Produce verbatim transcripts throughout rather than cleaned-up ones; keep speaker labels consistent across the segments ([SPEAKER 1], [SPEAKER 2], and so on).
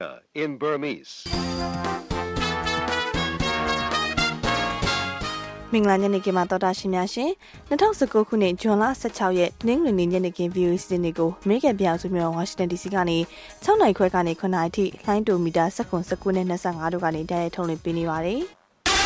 [SPEAKER 1] in Burmese.
[SPEAKER 2] မင်္ဂလာညနေခင်းမှာတော်တာရှင်များရှင်၂၀၁၉ခုနှစ်ဇွန်လ၁၆ရက်နေ့ငွေနေ့ညနေခင်း ဗီ အို အေ စီစဉ်တွေကိုအမေရိကန်ပြည်အောင်စုမြို့ဝါရှင်တန် ဒီ စီ ကနေ၆နိုင်ခွဲကနေခုနှစ်အထိလိုင်းတိုမီတာ၁၉ ၁၉နဲ့၂၅တို့ကနေတိုက်ရိုက်ထုတ်လွှင့်ပေးနေပါတယ်။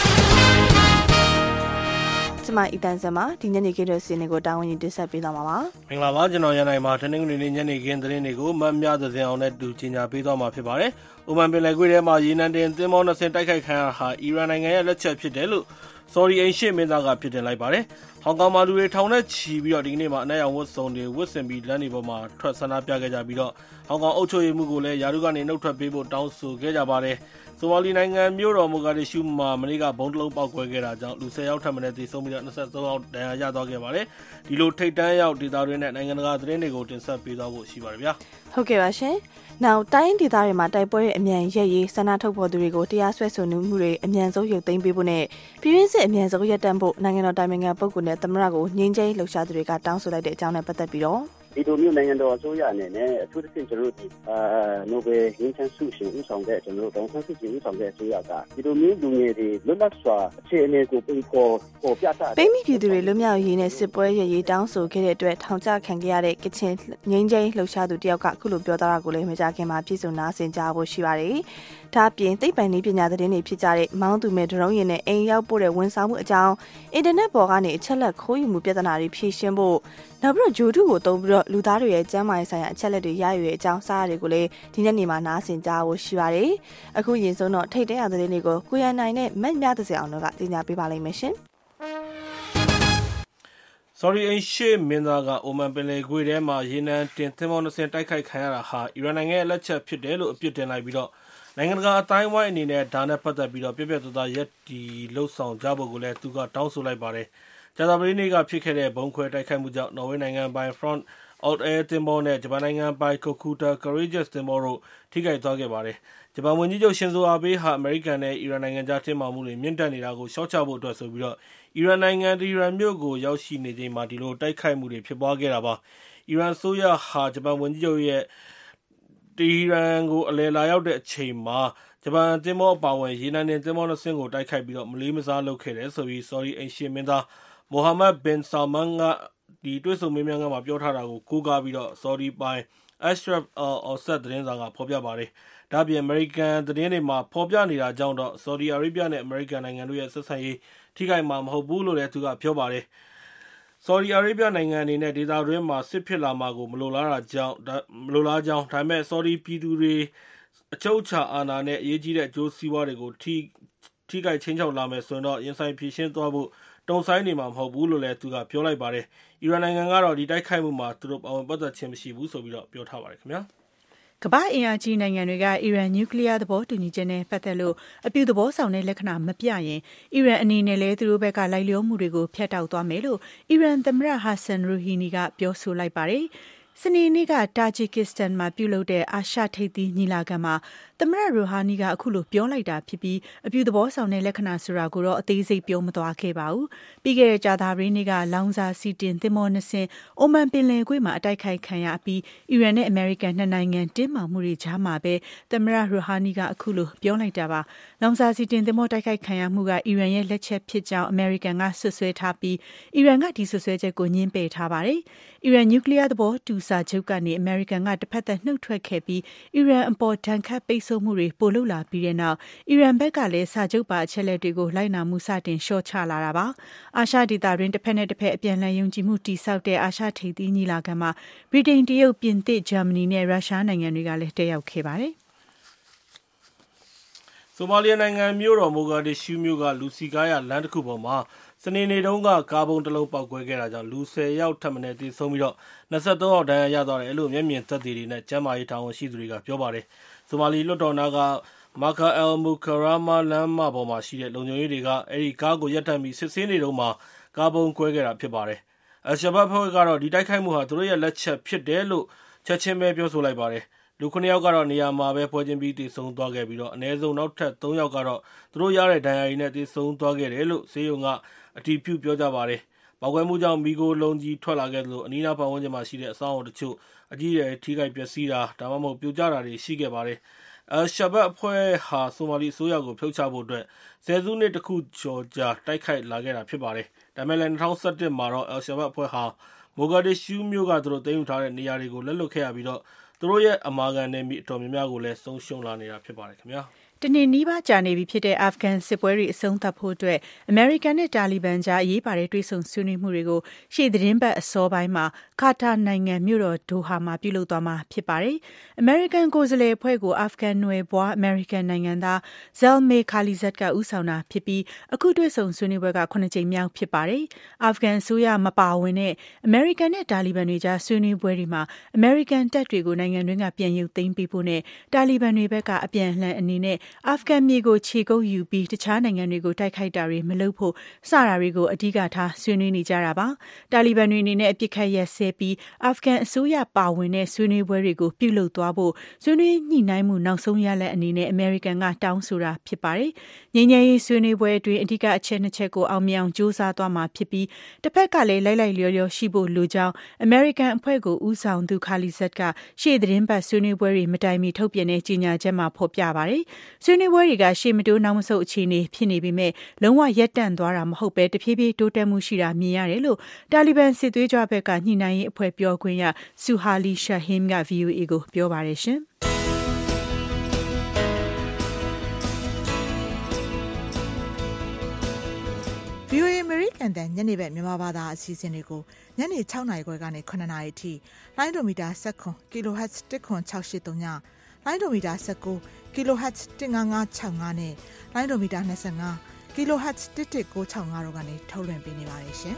[SPEAKER 2] ကျမအီတန်ဆန်မှာဒီညနေခင်းတို့စီစဉ်တွေကိုတာဝန်ယူတင်ဆက်ပေးသွားမှာပါ
[SPEAKER 3] ။မင်္ဂလာပါကျွန်တော်ရန်နိုင်မှာတနင်္ဂနွေနေ့ညနေခင်းသတင်းတွေကိုမတ်မြသစင်အောင်နဲ့တူကြီးညာပေးသွားမှာဖြစ်ပါတယ်။ဥမန်ပင်လယ်ကွေ့ထဲမှာရေနံတင်သင်္ဘောနှစ်စင်းတိုက်ခိုက်ခံရတာဟာအီရန်နိုင်ငံရဲ့လက်ချက်ဖြစ်တယ်လို့ဆော်ဒီအိမ်ရှေ့မင်းသားကဖြစ်တင်လိုက်ပါတယ်။ဟောင်ကောင်မှာလူတွေထောင်နဲ့ချီပြီးတော့ဒီကနေ့မှာအနက်ရောင်ဝတ်စုံတွေဝတ်ဆင်ပြီးလမ်းတွေပေါ်မှာထွက်ဆန္ဒပြခဲ့ကြပြီးတော့ဟောင်ကောင်အုပ်ချုပ်ရေးမှုကိုလည်းယာရုကနေနှုတ်ထွက်ပေးဖို့တောင်းဆိုခဲ့ကြပါတယ်။ဆိုမာလီနိုင်ငံမြို့တော်မိုဂါဒစ်ရှူးမှာမနေ့ကဘုံတလုံးပေါက်ကွဲခဲ့တာကြောင့်လူ၁၀ယောက်ထပ်မံသေဆုံးပြီးတော့၂၃ယောက်ဒဏ်ရာရသွားခဲ့ပါတယ်။ဒီလိုထိတ်တန်းရောက်ဒေသတွေနဲ့နိုင်ငံတကာသတင်းတွေကိုတင်ဆက်ပေးသွားဖို့ရှိပါတယ်ဗျာ
[SPEAKER 2] ။ဟုတ်ကဲ့ပါရှင်။နောက်တိုင်းဒေသတွေမှာတိုက်ပွဲရဲ့အမြန်ရက်ရေးဆန္ဒထုတ်ဖော်သူတွေကိုတရားစွဲဆိုမှုတွေအမြန်ဆုံးရုပ်သိမ်းပေးဖို့နဲ့ပြည်တွင်းစစ်အမြန်ဆုံးရပ်တန့်ဖို့နိုင်ငံတော်တိုင်ပင်ခံပုဂ္ဂိုလ်နဲ့သမ္မတကိုငြိမ်းချမ်းလှုပ်ရှားသူတွေကတောင်းဆိုလိုက်တဲ့အကြောင်းနဲ့ပတ်သက်ပြီးတော့
[SPEAKER 4] ဒီလိုမျိုးနိုင်ငံတော်အစိုးရအနေနဲ့အထူးသဖြင့်ကျွန်တော်တို့ဒီအာနိုဘယ်ငြိမ်းချမ်းဆုရှင်ဥဆောင်တဲ့ကျွန်တော်တို့ဒေါန်ဆန်းစုကြည်ဥဆောင်တဲ့အစိုးရကဒီလိုမျိုးလူငယ်တွေလွတ်လပ်စွာအခြေအနေကိုပုံပေါ်ပေါ်ပြတာ
[SPEAKER 2] ပိမိပြည်သူတွေလွတ်မြောက်ရေးနဲ့စစ်ပွဲရရေးတောင်းဆိုခဲ့တဲ့အတွက်ထောင်ချခံခဲ့ရတဲ့ကချင်ငြိမ်းချမ်းလှုပ်ရှားသူတယောက်ကအခုလိုပြောသားတာကိုလည်းမကြခင်မှာပြည်စုံနာဆင်ကြဖို့ရှိပါတယ်။ဒါ့အပြင်သိပ္ပံနည်းပညာသတင်းတွေဖြစ်ကြတဲ့မောင်းသူမဲ့ဒရုန်းယာဉ်နဲ့အိမ်ရောက်ပို့တဲ့ဝန်ဆောင်မှုအကြောင်းအင်တာနက်ပေါ်ကနေအချက်လက်ခိုးယူမှုပြဿနာတွေဖြေရှင်းဖို့နောက်ပြီးတော့ဂျိုတုကိုတုံးပြီးတော့လူသားတွေရဲ့ကျန်းမာရေးဆိုင်ရာအချက်လက်တွေရယူတဲ့အကြောင်းစားရတွေကိုလည်းဒီနေ့နေမှာနားဆင်ကြဖို့ရှိပါတယ်။အခုရင်ဆုံးတော့ထိတ်တဲရသတင်းတွေကိုကိုရနိုင်နဲ့မက်မြသစင်အောင်တို့ကကြီးညာပေးပါလိမ့်မယ်ရှင်
[SPEAKER 3] ။ Sorry အင်ရှေ့မင်းသားကအိုမန်ပင်လယ်ကွေ့ထဲမှာရေနံတင်သင်္ဘောနှစ်စင်းတိုက်ခိုက်ခံရတာဟာအီရန်နိုင်ငံရဲ့လက်ချက်ဖြစ်တယ်လို့အပြစ်တင်လိုက်ပြီးတော့နိုင်ငံတကာအတိုင်းဝိုင်းအနေနဲ့ဒါနဲ့ပတ်သက်ပြီးတော့ပြပြတသားရက်တီလှုပ်ဆောင်ကြဖို့ကိုလည်းသူကတောင်းဆိုလိုက်ပါတယ်။ကြာသပတေးနေ့ကဖြစ်ခဲ့တဲ့ဘုံခွဲတိုက်ခိုက်မှုကြောင့်နော်ဝေးနိုင်ငံပိုင် Front Alt Air သင်္ဘောနဲ့ဂျပန်နိုင်ငံပိုင် Kokuta Courageous သင်္ဘောတို့ထိခိုက်သွားခဲ့ပါတယ်။ဂျပန်ဝန်ကြီးချုပ်ရှင်ဇိုအာဘေးဟာအမေရိကန်နဲ့အီရန်နိုင်ငံကြားတင်းမာမှုတွေမြင့်တက်နေတာကိုရှော့ချဖို့အတွက်ဆိုပြီးတော့အီရန်နိုင်ငံတီဟီရန်မြို့ကိုရောက်ရှိနေချိန်မှာဒီလိုတိုက်ခိုက်မှုတွေဖြစ်ပွားခဲ့တာပါ။အီရန်ဆိုရဟာဂျပန်ဝန်ကြီးချုပ်ရဲ့တီဟီရန်ကိုအလည်လာရောက်တဲ့အချိန်မှာဂျပန်သင်္ဘောအပါအဝင်ရေနံတင်သင်္ဘောနှစ်စင်းကိုတိုက်ခိုက်ပြီးတော့မလေးမစားလုပ်ခဲ့တယ်ဆိုပြီးဆော်ဒီအိမ်ရှေ့မင်းသားမိုဟာမက်ဘင်ဆာမန်ကဒီတွဲဆုံမင်းများကမှပြောထားတာကိုကိုးကားပြီးတော့ဆော်ဒီပိုင် Ashraf Al-Awsat သတင်းစာကဖော်ပြပါတယ်။ဒါ့အပြင်အမေရိကန်သတင်းတွေမှာဖော်ပြနေတာကြောင့်တော့ဆော်ဒီအာရေဗျနဲ့အမေရိကန်နိုင်ငံတို့ရဲ့ဆက်ဆံရေးထိခိုက်မှာမဟုတ်ဘူးလို့လည်းသူကပြောပါတယ်။ဆော်ဒီအာရေဗျနိုင်ငံအနေနဲ့ဒေသတွင်းမှာစစ်ဖြစ်လာမှာကိုမလိုလားတာကြောင့်မလိုလားကြောင်းဒါပေမဲ့ဆော်ဒီပြည်သူတွေအချုပ်အခြာအာဏာနဲ့အရေးကြီးတဲ့အကျိုးစီးပွားတွေကိုထိထိခိုက်ချင်းချောက်လာမယ်ဆိုရင်တော့ရင်ဆိုင်ဖြေရှင်းသွားဖို့တုံဆိုင်နေမှာမဟုတ်ဘူးလို့လည်းသူကပြောလိုက်ပါတယ်။အီရန်နိုင်ငံကတော့ဒီတိုက်ခိုက်မှုမှာသူတို့ပါဝင်ပတ်သက်ခြင်းမရှိဘူးဆိုပြီးတော့ပြောထားပါတယ်ခင်ဗျာ
[SPEAKER 5] ။ကမ္ဘာ့အင်အားကြီးနိုင်ငံတွေကအီရန်နျူကလ িয়ার သဘောတူညီချက်နဲ့ပတ်သက်လို့အပြုသဘောဆောင်တဲ့လက္ခဏာမပြရင်အီရန်အနေနဲ့လည်းသူတို့ဘက်ကလိုက်လျောမှုတွေကိုဖျက်တောက်သွားမယ်လို့အီရန်သမ္မတဟာဆန်ရူဟီနီကပြောဆိုလိုက်ပါတယ်။စနေနေ့ကတာဂျီကစ္စတန်မှာပြုလုပ်တဲ့အာရှထိပ်သီးညီလာခံမှာသမ္မတရူဟာနီကအခုလိုပြောလိုက်တာဖြစ်ပြီးအပြုသဘောဆောင်တဲ့လက္ခဏာဆိုတာကိုတော့အသေးစိတ်ပြောမသွားခဲ့ပါဘူး။ပြီးခဲ့တဲ့ကြာသပတေးနေ့ကလောင်စာစီတင်သင်္ဘောနှစ်စင်းအိုမန်ပင်လယ်ကွေ့မှာအတိုက်ခိုက်ခံရပြီးအီရန်နဲ့အမေရိကန်နှစ်နိုင်ငံတင်းမာမှုတွေကြားမှာပဲသမ္မတရူဟာနီကအခုလိုပြောလိုက်တာပါ။လောင်စာစီတင်သင်္ဘောတိုက်ခိုက်ခံရမှုကအီရန်ရဲ့လက်ချက်ဖြစ်ကြောင်းအမေရိကန်ကဆွဆွဲထားပြီးအီရန်ကဒီဆွဆွဲချက်ကိုညှင်းပယ်ထားပါတယ်။အီရန်နျူကလ িয়ার သဘောတူစာချုပ်ကနေအမေရိကန်ကတစ်ဖက်သက်နှုတ်ထွက်ခဲ့ပြီးအီရန်အပေါ်ဒဏ်ခတ်ပိတ်ဆို့မှုတွေပိုလုပ်လာပြီးတဲ့နောက်အီရန်ဘက်ကလည်းစာချုပ်ပါအချက်လက်တွေကိုလိုက်နာမှုစတင်လျှော့ချလာတာပါ။အာရှဒေသတွင်းတစ်ဖက်နဲ့တစ်ဖက်အပြန်အလှန်ယုံကြည်မှုတည်ဆောက်တဲ့အာရှထိပ်သီးညီလာခံမှာဗြိတိန်၊တရုတ်၊ပြင်သစ်၊ဂျာမနီနဲ့ရုရှားနိုင်ငံတွေကလည်းတက်ရောက်ခဲ့ပါတယ်။
[SPEAKER 3] ဆိုမာလီယာနိုင်ငံမြို့တော်မိုဂါဒစ်ရှူးမြို့ကလူစီကားရလမ်းတစ်ခုပေါ်မှာစနေနေ့တုန်းကကားပုံတစ်လုံးပေါက်ကွဲခဲ့တာကြောင့်လူ၁၀ယောက်ထပ်မံသေဆုံးပြီးတော့၂၃ယောက်ဒဏ်ရာရသွားတယ်လို့မျက်မြင်သက်သေတွေနဲ့ကျန်းမာရေးတာဝန်ရှိသူတွေကပြောပါတယ်။ဆိုမာလီလွှတ်တော်နာကမာကာအယ်မူကာရာမာလမ်းမပေါ်မှာရှိတဲ့လုံခြုံရေးတွေကအဲဒီကားကိုရပ်တန့်ပြီးစစ်ဆေးနေတုန်းမှာကားပုံကွဲခဲ့တာဖြစ်ပါတယ်။အယ်ရှဘတ်ဖွဲ့ကတော့ဒီတိုက်ခိုက်မှုဟာသူတို့ရဲ့လက်ချက်ဖြစ်တယ်လို့ချက်ချင်းပဲပြောဆိုလိုက်ပါတယ်။လူခုနှစ်ယောက်ကတော့နေရာမှာပဲပွဲချင်းပြီးသေဆုံးသွားခဲ့ပြီးတော့အနည်းဆုံးနောက်ထပ်သုံးယောက်ကတော့သူတို့ရတဲ့ဒဏ်ရာတွေနဲ့သေဆုံးသွားခဲ့တယ်လို့ဆေးရုံကအတည်ပြုပြောကြပါတယ်။ပေါက်ကွဲမှုကြောင့်မီးခိုးလုံးကြီးထွက်လာခဲ့သလိုအနီးအနားပတ်ဝန်းကျင်မှာရှိတဲ့အဆောက်အအုံတချို့အကြီးအကျယ်ထိခိုက်ပျက်စီးတာဒါမှမဟုတ်ပြိုကျတာတွေရှိခဲ့ပါတယ်။အယ်ရှာဘတ်အဖွဲ့ဟာဆိုမာလီအစိုးရကိုဖြုတ်ချဖို့အတွက်ဆယ်စုနှစ်တစ်ခုကျော်ကြာတိုက်ခိုက်လာခဲ့တာဖြစ်ပါတယ်။ဒါပေမဲ့လည်း၂၀၁၁မှာတော့အယ်ရှာဘတ်အဖွဲ့ဟာမိုဂါဒစ်ရှူးမြို့ကသူတို့သိမ်းယူထားတဲ့နေရာတွေကိုလက်လွတ်ခဲ့ရပြီးတော့သူတို့ရဲ့အမာခံနယ်မြေအတော်များများကိုလည်းဆုံးရှုံးလာနေတာဖြစ်ပါတယ်ခင်ဗျာ။
[SPEAKER 5] တနေ့နီးပါးကြာနေပြီဖြစ်တဲ့အာဖဂန်စစ်ပွဲတွေအဆုံးသတ်ဖို့အတွက်အမေရိကန်နဲ့တာလီဘန်ကြားအရေးပါတဲ့တွဲဆုံဆွေးနွေးမှုတွေကိုရှေ့သတင်းပတ်အစောပိုင်းမှာကာတာနိုင်ငံမြို့တော်ဒိုဟာမှာပြုလုပ်သွားမှာဖြစ်ပါတယ်။အမေရိကန်ကိုယ်စားလှယ်အဖွဲ့ကိုအာဖဂန်နွယ်ဘွားအမေရိကန်နိုင်ငံသားဇယ်မေခါလီဇတ်ကဦးဆောင်တာဖြစ်ပြီးအခုတွဲဆုံဆွေးနွေးပွဲကခုနှစ်ကြိမ်မြောက်ဖြစ်ပါတယ်။အာဖဂန်အစိုးရမပါဝင်တဲ့အမေရိကန်နဲ့တာလီဘန်တွေကြားဆွေးနွေးပွဲတွေမှာအမေရိကန်တပ်တွေကိုနိုင်ငံတွင်းကပြန်ရုပ်သိမ်းပေးဖို့နဲ့တာလီဘန်တွေဘက်ကအပြန်အလှန်အနေနဲ့အာဖဂန်မြေကိုခြေကုပ်ယူပြီးတခြားနိုင်ငံတွေကိုတိုက်ခိုက်တာတွေမလုပ်ဖို့စတာတွေကိုအဓိကထားဆွေးနွေးနေကြတာပါ။တာလီဘန်တွေအနေနဲ့အပြစ်ခတ်ရက်စဲပြီးအာဖဂန်အစိုးရပါဝင်တဲ့ဆွေးနွေးပွဲတွေကိုပြုလုပ်သွားဖို့ဆွေးနွေးညှိနှိုင်းမှုနောက်ဆုံးရလဒ်အနေနဲ့အမေရိကန်ကတောင်းဆိုတာဖြစ်ပါတယ်။ငြိမ်းချမ်းရေးဆွေးနွေးပွဲအတွင်းအဓိကအချက်နှစ်ချက်ကိုအောင်မြင်အောင်ကြိုးစားသွားမှာဖြစ်ပြီးတစ်ဖက်ကလည်းလိုက်လိုက်လျောလျောရှိဖို့လိုကြောင်းအမေရိကန်အဖွဲ့ကိုဦးဆောင်သူခါလီဇတ်ကရှေ့သတင်းပတ်ဆွေးနွေးပွဲတွေမတိုင်မီထုတ်ပြန်တဲ့ကြေညာချက်မှာဖော်ပြပါတယ်။ဆွေးနွေးပွဲတွေကရှေ့မတိုးနောက်မဆုတ်အခြေအနေဖြစ်နေပေမဲ့လုံးဝရပ်တန့်သွားတာမဟုတ်ပဲတဖြည်းဖြည်းတိုးတက်မှုရှိတာမြင်ရတယ်လို့တာလီဘန်စစ်သွေးကြွဘက်ကညှိနှိုင်းရေးအဖွဲ့ပြောခွင့်ရဆူဟာလီရှာဟင်က ဗီအိုအေကိုပြောပါတယ်ရှင်။
[SPEAKER 1] ဗီအိုအေ American တန်ညနေဘက်မြန်မာဘာသာအစီအစဉ်တွေကိုညနေ၆နာရီခွဲကနေ၇နာရီအထိလိုင်းဒိုမီတာ၁၇ kilohertz တစ်ခွန်၆၈၃ညလိုင်းဒိုမီတာ၁၉ kilohertz တစ်၅၅၆၅နဲ့လိုင်းဒိုမီတာ၂၅ kilohertz တစ်တစ်၉၆၅တို့ကနေထုတ်လွှင့်ပေးနေပါတယ်ရှင်။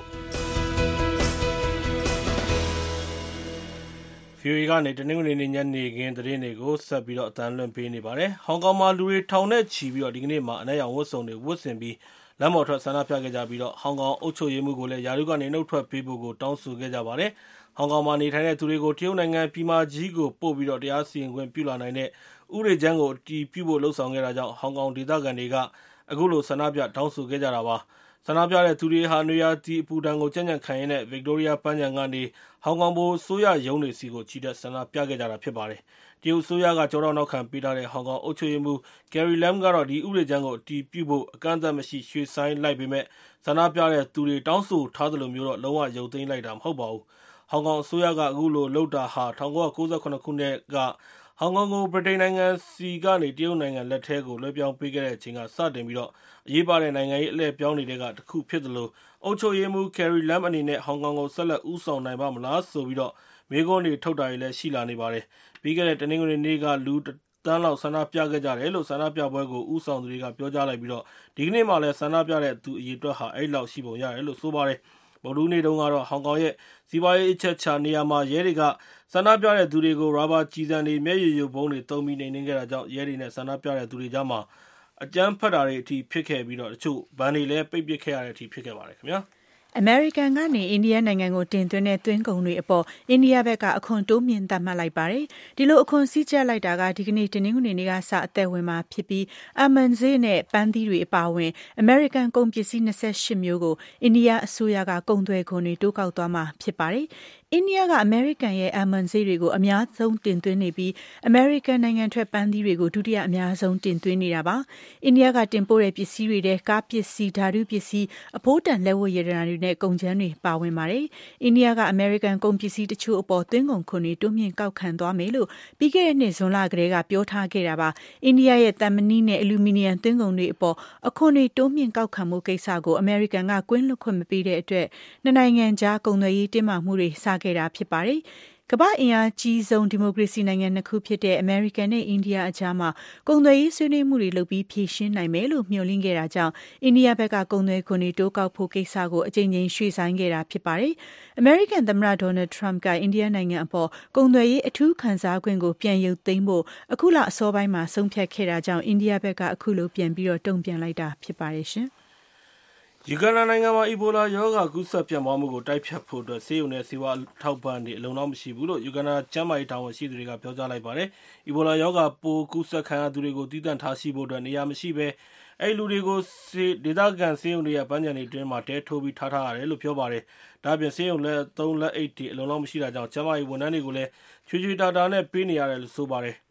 [SPEAKER 3] ဗီအိုအေကနေတနင်္ဂနွေနေ့ညနေခင်းသတင်းတွေကိုဆက်ပြီးတော့အသံလွှင့်ပေးနေပါတယ်။ဟောင်ကောင်မှာလူတွေထောင်နဲ့ချီပြီးတော့ဒီကနေ့မှာအနက်ရောင်ဝတ်စုံတွေဝတ်ဆင်ပြီးလမ်းပေါ်ထွက်ဆန္ဒပြခဲ့ကြပြီးတော့ဟောင်ကောင်အုပ်ချုပ်ရေးမှုကိုလည်းယာရုကနေနှုတ်ထွက်ပေးဖို့ကိုတောင်းဆိုခဲ့ကြပါတယ်။ဟောင်ကောင်မှာနေထိုင်တဲ့သူတွေကိုတရုတ်နိုင်ငံပြည်မကြီးကိုပို့ပြီးတော့တရားစီရင်ခွင့်ပြုလာနိုင်တဲ့ဥပဒေကြမ်းကိုအတည်ပြုဖို့လှုံ့ဆော်ခဲ့တာကြောင့်ဟောင်ကောင်ဒေသခံတွေကအခုလိုဆန္ဒပြတောင်းဆိုခဲ့ကြတာပါ။ဆန္ဒပြတဲ့သူတွေဟာနွေရာသီအပူဒဏ်ကိုကြံ့ကြံ့ခံရင်းနဲ့ဗစ်တိုးရီးယားပန်းခြံကနေဟောင်ကောင်ဘိုဆိုးရရုံးတွေစီကိုချီတက်ဆန္ဒပြခဲ့ကြတာဖြစ်ပါတယ်။တရုတ်ဆိုးရကကြောတော့နောက်ခံပေးထားတဲ့ဟောင်ကောင်အုပ်ချုပ်ရေးမှူး Carrie Lam ကတော့ဒီဥပဒေကြမ်းကိုအတည်ပြုဖို့အကန့်အသတ်မရှိရွှေ့ဆိုင်းလိုက်ပေမဲ့ဆန္ဒပြတဲ့သူတွေတောင်းဆိုထားသလိုမျိုးတော့လုံးဝရုပ်သိမ်းလိုက်တာမဟုတ်ပါဘူး။ဟောင်ကောင်အစိုးရကအခုလိုလုပ်တာဟာ၁၉၉၇ခုနှစ်ကဟောင်ကောင်ကိုဗြိတိန်နိုင်ငံစီကနေတရုတ်နိုင်ငံလက်ထဲကိုလွှဲပြောင်းပေးခဲ့တဲ့အချိန်ကစတင်ပြီးတော့အရေးပါတဲ့နိုင်ငံရေးအလှည့်ပြောင်းနေတဲ့ကတစ်ခုဖြစ်သလိုအုပ်ချုပ်ရေးမှူး Carrie Lam အနေနဲ့ဟောင်ကောင်ကိုဆက်လက်ဦးဆောင်နိုင်ပါမလားဆိုပြီးတော့မေးခွန်းတွေထုတ်တာတွေလည်းရှိလာနေပါတယ်။ပြီးခဲ့တဲ့တနင်္ဂနွေနေ့ကလူတန်းလောက်ဆန္ဒပြခဲ့ကြတယ်လို့ဆန္ဒပြပွဲကိုဦးဆောင်သူတွေကပြောကြားလိုက်ပြီးတော့ဒီကနေ့မှလည်းဆန္ဒပြတဲ့သူအရေအတွက်ဟာအဲ့လောက်ရှိပုံရတယ်လို့ဆိုပါတယ်။ဗုဒ္ဓနေ့တုန်းကတော့ဟောင်ကောင်ရဲ့စီးပွားရေးအချက်ချာနေရာမှာရဲတွေကဆန္ဒပြတဲ့သူတွေကိုရာဘာကျည်ဆံတွေမျက်ရည်ယိုဗုံးတွေသုံးပြီးနှိမ်နင်းခဲ့တာကြောင့်ရဲတွေနဲ့ဆန္ဒပြတဲ့သူတွေကြားမှာအကြမ်းဖက်တာတွေအထိဖြစ်ခဲ့ပြီးတော့တချို့ဗန်တွေလည်းပိတ်ပစ်ခဲ့ရတဲ့အထိဖြစ်ခဲ့ပါတယ်ခင်ဗျာ။
[SPEAKER 5] အမေရိကန်ကနေအိန္ဒိယနိုင်ငံကိုတင်သွင်းတဲ့သွင်းကုန်တွေအပေါ်အိန္ဒိယဘက်ကအခွန်တိုးမြင့်သတ်မှတ်လိုက်ပါတယ်။ဒီလိုအခွန်စည်းကျပ်လိုက်တာကဒီကနေ့တနင်္ဂနွေနေ့ကစအသက်ဝင်မှာဖြစ်ပြီးအမန်ဈေးနဲ့ပန်းသီးတွေအပါအဝင်အမေရိကန်ကုန်ပစ္စည်း၂၈မျိုးကိုအိန္ဒိယအစိုးရကကုန်သွယ်ခွန်တွေတိုးကောက်သွားမှာဖြစ်ပါတယ်။အိန္ဒိယကအမေရိကန်ရဲ့အမန်ဈေးတွေကိုအများဆုံးတင်သွင်းနေပြီးအမေရိကန်နိုင်ငံထွက်ပန်းသီးတွေကိုဒုတိယအများဆုံးတင်သွင်းနေတာပါ။အိန္ဒိယကတင်ပို့တဲ့ပစ္စည်းတွေထဲကားပစ္စည်းဓာတုပစ္စည်းအဖိုးတန်လက်ဝတ်ရတနာတွေနဲ့ကုန်ကျန်းတွေပါဝင်ပါတယ်။အိန္ဒိယကအမေရိကန်ကုန်ပစ္စည်းတချို့အပေါ်သွင်းကုန်ခွန်တွေတိုးမြင့်ကောက်ခံသွားမယ်လို့ပြီးခဲ့တဲ့နှစ်ဇွန်လကတည်းကပြောထားခဲ့တာပါ။အိန္ဒိယရဲ့သံမဏိနဲ့အလူမီနီယံသွင်းကုန်တွေအပေါ်အခွန်တွေတိုးမြင့်ကောက်ခံမှုကိစ္စကိုအမေရိကန်ကကွင်းလွတ်ခွင့်မပေးတဲ့အတွက်နှစ်နိုင်ငံကြားကုန်သွယ်ရေးတင်းမာမှုတွေစခဲ့တာဖြစ်ပါတယ်။ကမ္ဘာအင်အားကြီးဆုံးဒီမိုကရေစီနိုင်ငံနှစ်ခုဖြစ်တဲ့အမေရိကန်နဲ့အိန္ဒိယအကြားမှာကုန်သွယ်ရေးဆွေးနွေးမှုတွေလုပ်ပြီးဖြေရှင်းနိုင်မယ်လို့မျှော်လင့်ခဲ့တာကြောင့်အိန္ဒိယဘက်ကကုန်သွယ်ခွန်တွေတိုးကောက်ဖို့ကိစ္စကိုအကြိမ်ကြိမ်ရွှေ့ဆိုင်းခဲ့တာဖြစ်ပါတယ်။အမေရိကန်သမ္မတဒေါ်နယ်ထရမ့်ကအိန္ဒိယနိုင်ငံအပေါ်ကုန်သွယ်ရေးအထူးခံစားခွင့်ကိုပြန်ရုပ်သိမ်းဖို့အခုလအစောပိုင်းမှာဆုံးဖြတ်ခဲ့တာကြောင့်အိန္ဒိယဘက်ကအခုလိုပြန်ပြီးတော့တုံ့ပြန်လိုက်တာဖြစ်ပါတယ်ရှင်။
[SPEAKER 3] ယူဂန်ဒါနိုင်ငံမှာအီဘိုလာရောဂါကူးစက်ပြန့်ပွားမှုကိုတိုက်ဖျက်ဖို့အတွက်ဆေးရုံနဲ့ဆေးဝါးထောက်ပံ့တွေအလုံလောက်မရှိဘူးလို့ယူဂန်ဒါကျန်းမာရေးတာဝန်ရှိသူတွေကပြောကြားလိုက်ပါတယ်။အီဘိုလာရောဂါပိုးကူးစက်ခံရသူတွေကိုတည်တံ့ထားရှိဖို့အတွက်နေရာမရှိဘဲအဲ့လူတွေကိုဒေသခံဆေးရုံတွေရဲ့ပန်းခြံတွေအတွင်းမှာတဲထိုးပြီးထားထားရတယ်လို့ပြောပါတယ်။ဒါ့အပြင်ဆေးရုံလက်သုံးလက်အိတ်တွေအလုံလောက်မရှိတာကြောင့်ကျန်းမာရေးဝန်ထမ်းတွေကိုလည်းချွေချွေတာတာနဲ့ပေးနေရတယ်လို့ဆိုပါတယ်။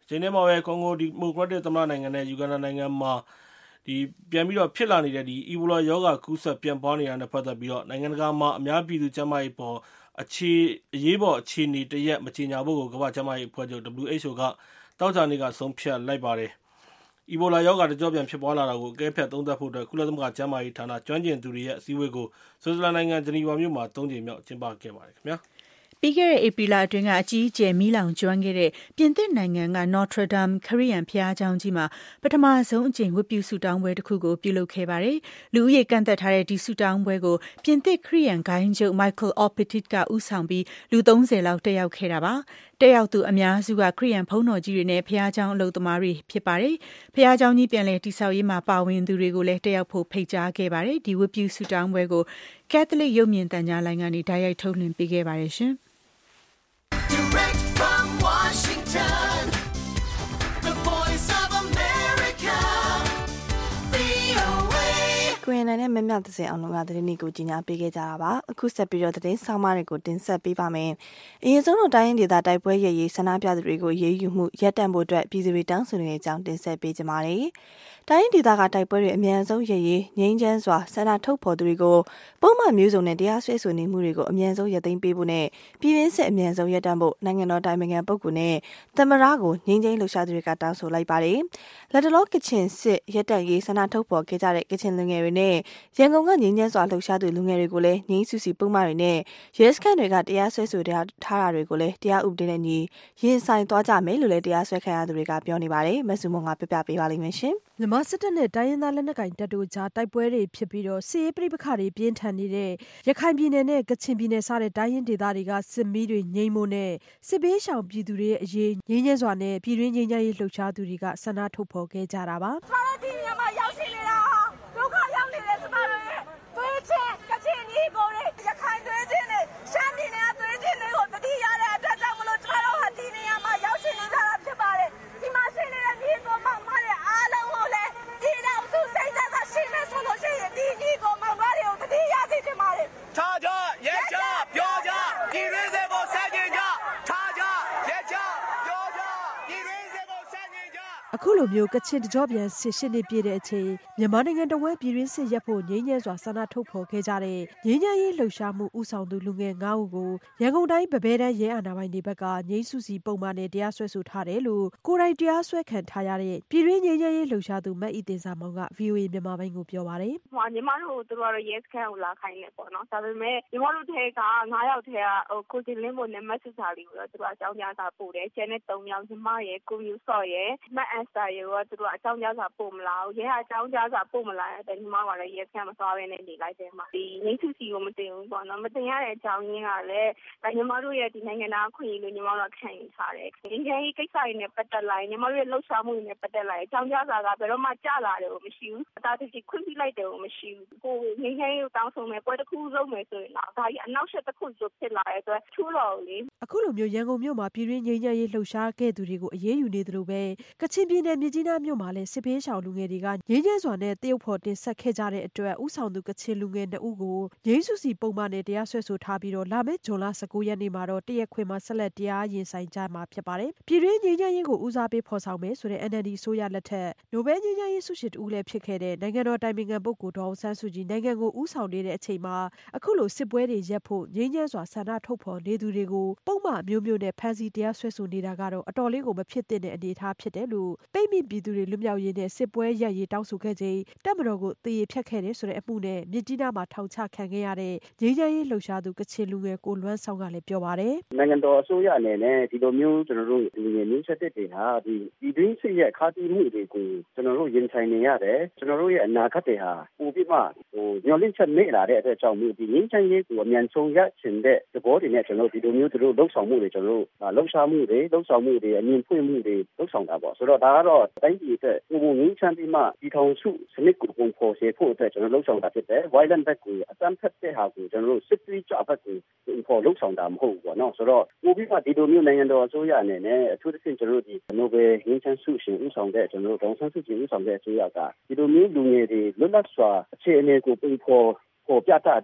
[SPEAKER 3] ချိန်ထဲမှာပဲကွန်ဂိုဒီမိုကရက်တစ်သမ္မတနိုင်ငံနဲ့ယူဂန်ဒါနိုင်ငံမှာဒီပြန်ပြီးတော့ဖြစ်လာနေတဲ့ဒီအီဘိုလာရောဂါကူးစက်ပြန့်ပွားနေတာနဲ့ပတ်သက်ပြီးတော့နိုင်ငံတကာမှာအများပြည်သူကျန်းမာရေးပေါ်အခြေအရေးပေါ်အခြေအနေတရက်မကြေညာဖို့ကိုကမ္ဘာ့ကျန်းမာရေးအဖွဲ့ချုပ် W H O ကတောက်ကြနေ့ကဆုံးဖြတ်လိုက်ပါတယ်။အီဘိုလာရောဂါတကြော့ပြန်ဖြစ်ပွားလာတာကိုအကဲဖြတ်သုံးသပ်ဖို့အတွက်ကုလသမဂ္ဂကျန်းမာရေးဌာနကျွမ်းကျင်သူတွေရဲ့အစည်းအဝေးကိုဆွစ်ဇာလန်နိုင်ငံဂျနီဗာမြို့မှာသုံးကြိမ်မြောက်ကျင်းပခဲ့ပါတယ်ခင်ဗျာ။
[SPEAKER 5] ပြီးခဲ့တဲ့ဧပြီလအတွင်းကအကြီးအကျယ်မီးလောင်ကျွမ်းခဲ့တဲ့ပြင်သစ်နိုင်ငံက Notre Dame ခရစ်ယာန်ဘုရားကျောင်းကြီးမှာပထမဆုံးအကြိမ်ဝတ်ပြုဆုတောင်းပွဲတစ်ခုကိုပြုလုပ်ခဲ့ပါတယ်။လူဦးရေကန့်သက်ထားတဲ့ဒီဆုတောင်းပွဲကိုပြင်သစ်ခရစ်ယာန်ဂိုင်းချုပ် Michael Alpetit ကဦးဆောင်ပြီးလူသုံးဆယ်လောက်တက်ရောက်ခဲ့တာပါ။တက်ရောက်သူအများစုကခရစ်ယာန်ဘုန်းတော်ကြီးတွေနဲ့ဘုရားကျောင်းအလုပ်သမားတွေဖြစ်ပါတယ်။ဘုရားကျောင်းကြီးပြန်လည်တည်ဆောက်ရေးမှာပါဝင်သူတွေကိုလည်းတက်ရောက်ဖို့ဖိတ်ကြားခဲ့ပါတယ်။ဒီဝတ်ပြုဆုတောင်းပွဲကိုကက်သလစ်ရုပ်မြင်သံကြားလိုင်းကနေတိုက်ရိုက်ထုတ်လွှင့်ပေးခဲ့ပါတယ်ရှင်။
[SPEAKER 6] Direct from Washington, the voice of America, V O A.
[SPEAKER 2] ကိုရနိုင်နဲ့မမြတ်သစင်အောင်တို့ကသတင်းတွေကိုကြီးညာပေးခဲ့ကြတာပါအခုဆက်ပြီးတော့သတင်းဆောင်မတွေကိုတင်ဆက်ပေးပါမယ်အရင်ဆုံးတော့တိုင်းရင်းဒေသတိုက်ပွဲရရေးဆန္ဒပြသူတွေကိုရေးယူမှုရပ်တန့်ဖို့အတွက်ပြည်သူတွေတောင်းဆိုနေတဲ့အကြောင်းတင်ဆက်ပေးကြပါမယ်တိုင်းရင်းဒေသကတိုက်ပွဲတွေအမြန်ဆုံးရရေးငြိမ်းချမ်းစွာဆန္ဒထုတ်ဖော်သူတွေကိုပုံမှန်မျိုးစုံနဲ့တရားစွဲဆိုနေမှုတွေကိုအမြန်ဆုံးရပ်သိမ်းပေးဖို့နဲ့ပြည်တွင်းစစ်အမြန်ဆုံးရပ်တန့်ဖို့နိုင်ငံတော်တိုင်ပင်ခံပုဂ္ဂိုလ်နဲ့သမ္မတကိုငြိမ်းချမ်းလှုပ်ရှားသူတွေကတောင်းဆိုလိုက်ပါတယ်လက်တလောကချင်စစ်ရပ်တန့်ရေးဆန္ဒထုတ်ဖော်ခဲ့ကြတဲ့ကချင်လူငယ်တွေနဲ့ရန်ကုန်ကငြိမ်းချမ်းစွာလှုပ်ရှားသူလူငယ်တွေကိုလည်းငြိမ်းစုစီပုံမှန်တွေနဲ့ရဲစခန်းတွေကတရားစွဲဆိုထားတာတွေကိုလည်းတရားဥပဒေနဲ့ညီရင်ဆိုင်သွားကြမယ်လို့လည်းတရားစွဲခံရသူတွေကပြောနေပါတယ်မဆုမုံကပြပြပေးပါလိမ့်မယ်ရှင်
[SPEAKER 7] မြန်မာစစ်တပ်နဲ့တိုင်းရင်းသားလက်နက်ကိုင်တပ်တို့ကြားတိုက်ပွဲတွေဖြစ်ပြီးတော့စစ်ရေးပဋိပက္ခတွေပြင်းထန်နေတဲ့ရခိုင်ပြည်နယ်နဲ့ကချင်ပြည်နယ်စတဲ့တိုင်းရင်းဒေသတွေကစစ်မီးတွေငြိမ်းဖို့နဲ့စစ်ဘေးရှောင်ပြည်သူတွေရဲ့အရေးငြိမ်းချမ်းစွာနဲ့ပြည်တွင်းငြိမ်းချမ်းရေးလှုပ်ရှားသူတွေကဆန္ဒထုတ်ဖော်ခဲ့ကြတာပါ
[SPEAKER 8] ကျမတို့ဒီနေရာမှာရောက်ရှိနေတာဟာဒုက္ခရောက်နေတဲ့ကျမတို့ရဲ့သွေးချင်းကချင်ညီကိုတွေရခိုင်သွေးချင်းတွေရှမ်းပြည်နယ်ကသွေးချင်းတွေကိုတတိရတဲ့အတွက်ကြောင့်မလို့ကျမတို့ဟာဒီနေရာမှာရောက်ရှိနေကြတာဖြစ်ပါတယ်ဒီမှာရှိနေတဲ့ညီကိုမောင်မတွေအားလုံးကိုလည်းဒီတော့သူစိတ်သက်သာရှိနေဆိုလို့ရှိရင်ဒီညီကိုမောင်မတွေကိုတတိရစေချင်ပါတယ်
[SPEAKER 6] ထားကြရဲကြပြောကြဒီရင်းစေဖို့ဆက်ကြကြထားကြရဲကြပြောကြဒီရင်းစေဖို့ဆက်ကြကြ
[SPEAKER 7] အခုလိုမျိုးကချင်တကြောပြန်စစ်ရှင်းနေပြည့်တဲ့အချိန်မြန်မာနိုင်ငံတော်ဝန်ပြည်တွင်းစစ်ရပ်ဖို့ငြိမ်းချမ်းစွာဆန္ဒထုတ်ဖော်ခဲ့ကြတဲ့ငြိမ်းချမ်းရေးလှုပ်ရှားမှုဦးဆောင်သူလူငယ်ငါးဦးကိုရန်ကုန်တိုင်းဗဘဲတန်းရဲအာဏာပိုင်တွေဘက်ကငြိမ်းစုစီပုံမှန်နဲ့တရားစွဲဆိုထားတယ်လို့ကိုယ်တိုင်တရားစွဲခံထားရတဲ့ပြည်တွင်းငြိမ်းချမ်းရေးလှုပ်ရှားသူမတ်ဤတင်စာမောင်က ဗွီအိုအေ မြန်မာပိုင်းကိုပြောပါတယ်
[SPEAKER 9] ။ဟိုညီမတို့တို့ကတော့ yes ခန့်ကိုလာခိုင်းနေပေါ့နော်။ဒါပေမဲ့ညီမတို့ထဲကငါးယောက်ထဲကဟိုကိုတင်လင်းကိုနဲ့မတ်စစ်စာလေးကိုတော့သူတို့အကြောင်းကြားစာပို့တယ်။ကျန်တဲ့သုံးယောက်ညီမရဲ့ကိုယူဆော့ရဲ့မတ်အန်စတာရဲ့ကသူတို့အကြောင်းကြားစာပို့မလား။ရဲအကြောင်းကြားစာပို့မလား။တဲ့ညီမကလည်း yes ခန့်မသွားဘဲနဲ့နေလိုက်တယ်မှာ။ဒီငိမ့်စုစီကိုမတင်ဘူးပေါ့နော်။မတင်ရတဲ့အကြောင်းရင်းကလည်းဒါညီမတို့ရဲ့ဒီနိုင်ငံသားခွင့်ရလို့ညီမတို့ခံယူထားတယ်။ငင်းကြီးကိစ္စတွေနဲ့ပတ်သက်လာရင်ညီမတို့ရဲ့လှုပ်ရှားမှုတွေနဲ့ပတ်သက်လာရင်အကြောင်းကြားစာကဘယ်တော့မှကြားလာတယ်ကိုမရှိဘူး။ဒါတည်းခွင့်ပြုလိုက်တယ်ကိုမရှိဘူး။ကိုငင်းကြီးကိုတောင်းဆိုမယ်ပွဲတစ်ခုလုံးမယ်ဆိုရင်တော့ဒါကြီးအနောက်ရှက်တစ်ခုဆိုဖြစ်လာတဲ့အတွက်ထူးတော်လေ
[SPEAKER 7] ။အခုလိုမျိုးရန်ကုန်မြို့မှာပြည်တွင်းငြိမ်းချမ်းရေးလှုပ်ရှားခဲ့သူတွေကိုအရေးယူနေသလိုပဲကချင်ပြည်နယ်မြစ်ကြီးနားမြို့မှာလည်းစစ်ဘေးရှောင်လူငယ်တွေကငြိမ်းချမ်းစွာနဲ့တရုတ်ဖော်တင်ဆက်ခဲ့ကြတဲ့အတွက်ဥဆောင်သူကချင်လူငယ်နှစ်ဦးကိုငြိမ်းစုစီပုံမှန်နဲ့တရားစွဲဆိုထားပြီးတော့လာမယ့်ဇွန်လ၁၉ရက်နေ့မှာတော့တရက်ခွင်မှာဆက်လက်တရားရင်ဆိုင်ကြမှာဖြစ်ပါတယ်။ပြည်တွင်းငြိမ်းချမ်းရေးကိုဦးစားပေးဖော်ဆောင်မယ်ဆိုတဲ့ N L D အစိုးရလက်ထက်နိုဘယ်ငြိမ်းချမ်းရေးဆုရှင်တဦးလည်းဖြစ်ခဲ့တဲ့နိုင်ငံတော်တိုင်ပင်ခံပုဂ္ဂိုလ်ဒေါ်အောင်ဆန်းစုကြည်နိုင်ငံကိုဦးဆောင်နေတဲ့အချိန်မှာအခုလိုစစ်ပွဲတွေရပ်ဖို့ငြိမ်းချမ်းစွာဆန္ဒထုတ်ဖော်နေသူတွေကိုပုံမှန်မျိုးမျိုးနဲ့ဖမ်းဆီးတရားစွဲဆိုနေတာကတော့အတော်လေးကိုမဖြစ်သင့်တဲ့အနေအထားဖြစ်တယ်လို့ပိတ်မိပြည်သူတွေလွတ်မြောက်ရေးနဲ့စစ်ပွဲရပ်ရေးတောင်းဆိုခဲ့ချိန်တပ်မတော်ကိုတည်ရဖြတ်ခဲ့တယ်ဆိုတဲ့အမှုနဲ့မြစ်ကြီးနားမှာထောင်ချခံခဲ့ရတဲ့ငြိမ်းချမ်းရေးလှုပ်ရှားသူကချင်လူငယ်ကိုလွမ်းဆောင်ကလည်းပြောပါတယ်
[SPEAKER 4] ။နိုင်ငံတော်အစိုးရအနေနဲ့ဒီလိုမျိုးကျွန်တော်တို့ဒီငင်းချက်တဲ့တွေဟာဒီဒီတွင်းစစ်ရဲ့ခါတီးမှုတွေကိုကျွန်တော်တို့ရင်ဆိုင်နေရတယ်ကျွန်တော်တို့ရဲ့အနာဂတ်တွေဟာပိုပြီးမှဟိုညှော်လင့်ချက်မဲ့လာတဲ့အတွက်ကြောင့်ဒီငင်းချမ်းရေးကိုအမြန်ဆုံးရချင်တဲ့သဘောတွေနဲ့ကျွန်တော်တို့ဒီလိုမျိုးတို့လှုပ်ဆောင်မှုတွေကျွန်တော်တို့လှုပ်ရှားမှုတွေလှုပ်ဆောင်မှုတွေအမြင်ဖွင့်မှုတွေလှုပ်ဆောင်တာပေါ့ဆိုတော့ဒါကတော့တိုင်းပြည်အတွက်ဟိုငင်းချမ်းပြီးမှဒီထောင်စုစနစ်ကိုပုံဖော်စေဖို့အတွက်ကျွန်တော်လှုပ်ဆောင်တာဖြစ်တယ် violent back ကိုအတမ်းဖက်တဲ့ဟာကိုကျွန်တော်တို့စစ်သွေးကြဘက်ကိုပုံဖော်လှုပ်ဆောင်တာမဟုတ်ဘူးပေါ့နော်ဆိုတော့ပိုပြီးမှဒီလိုမျိုးနိုင်ငံတော်အစိုးရအနေနဲ့အထူးသဖြင့်ကျွန်တော်တို့ဒီနိုဘယ်ငြိမ်းချမ်းဆုရှင်ဦးဆောင်တဲ့ကျွန်တော်တို့ဒေါ်ဆန်းစုကြည်ဦးဆောင်တဲ့အစိုးရကဒီလိုမျိုးလူငယ်တွေလွတ်လပ်စွာအခြေအနေကိုပုံဖော်ပေါ်ပြသတဲ့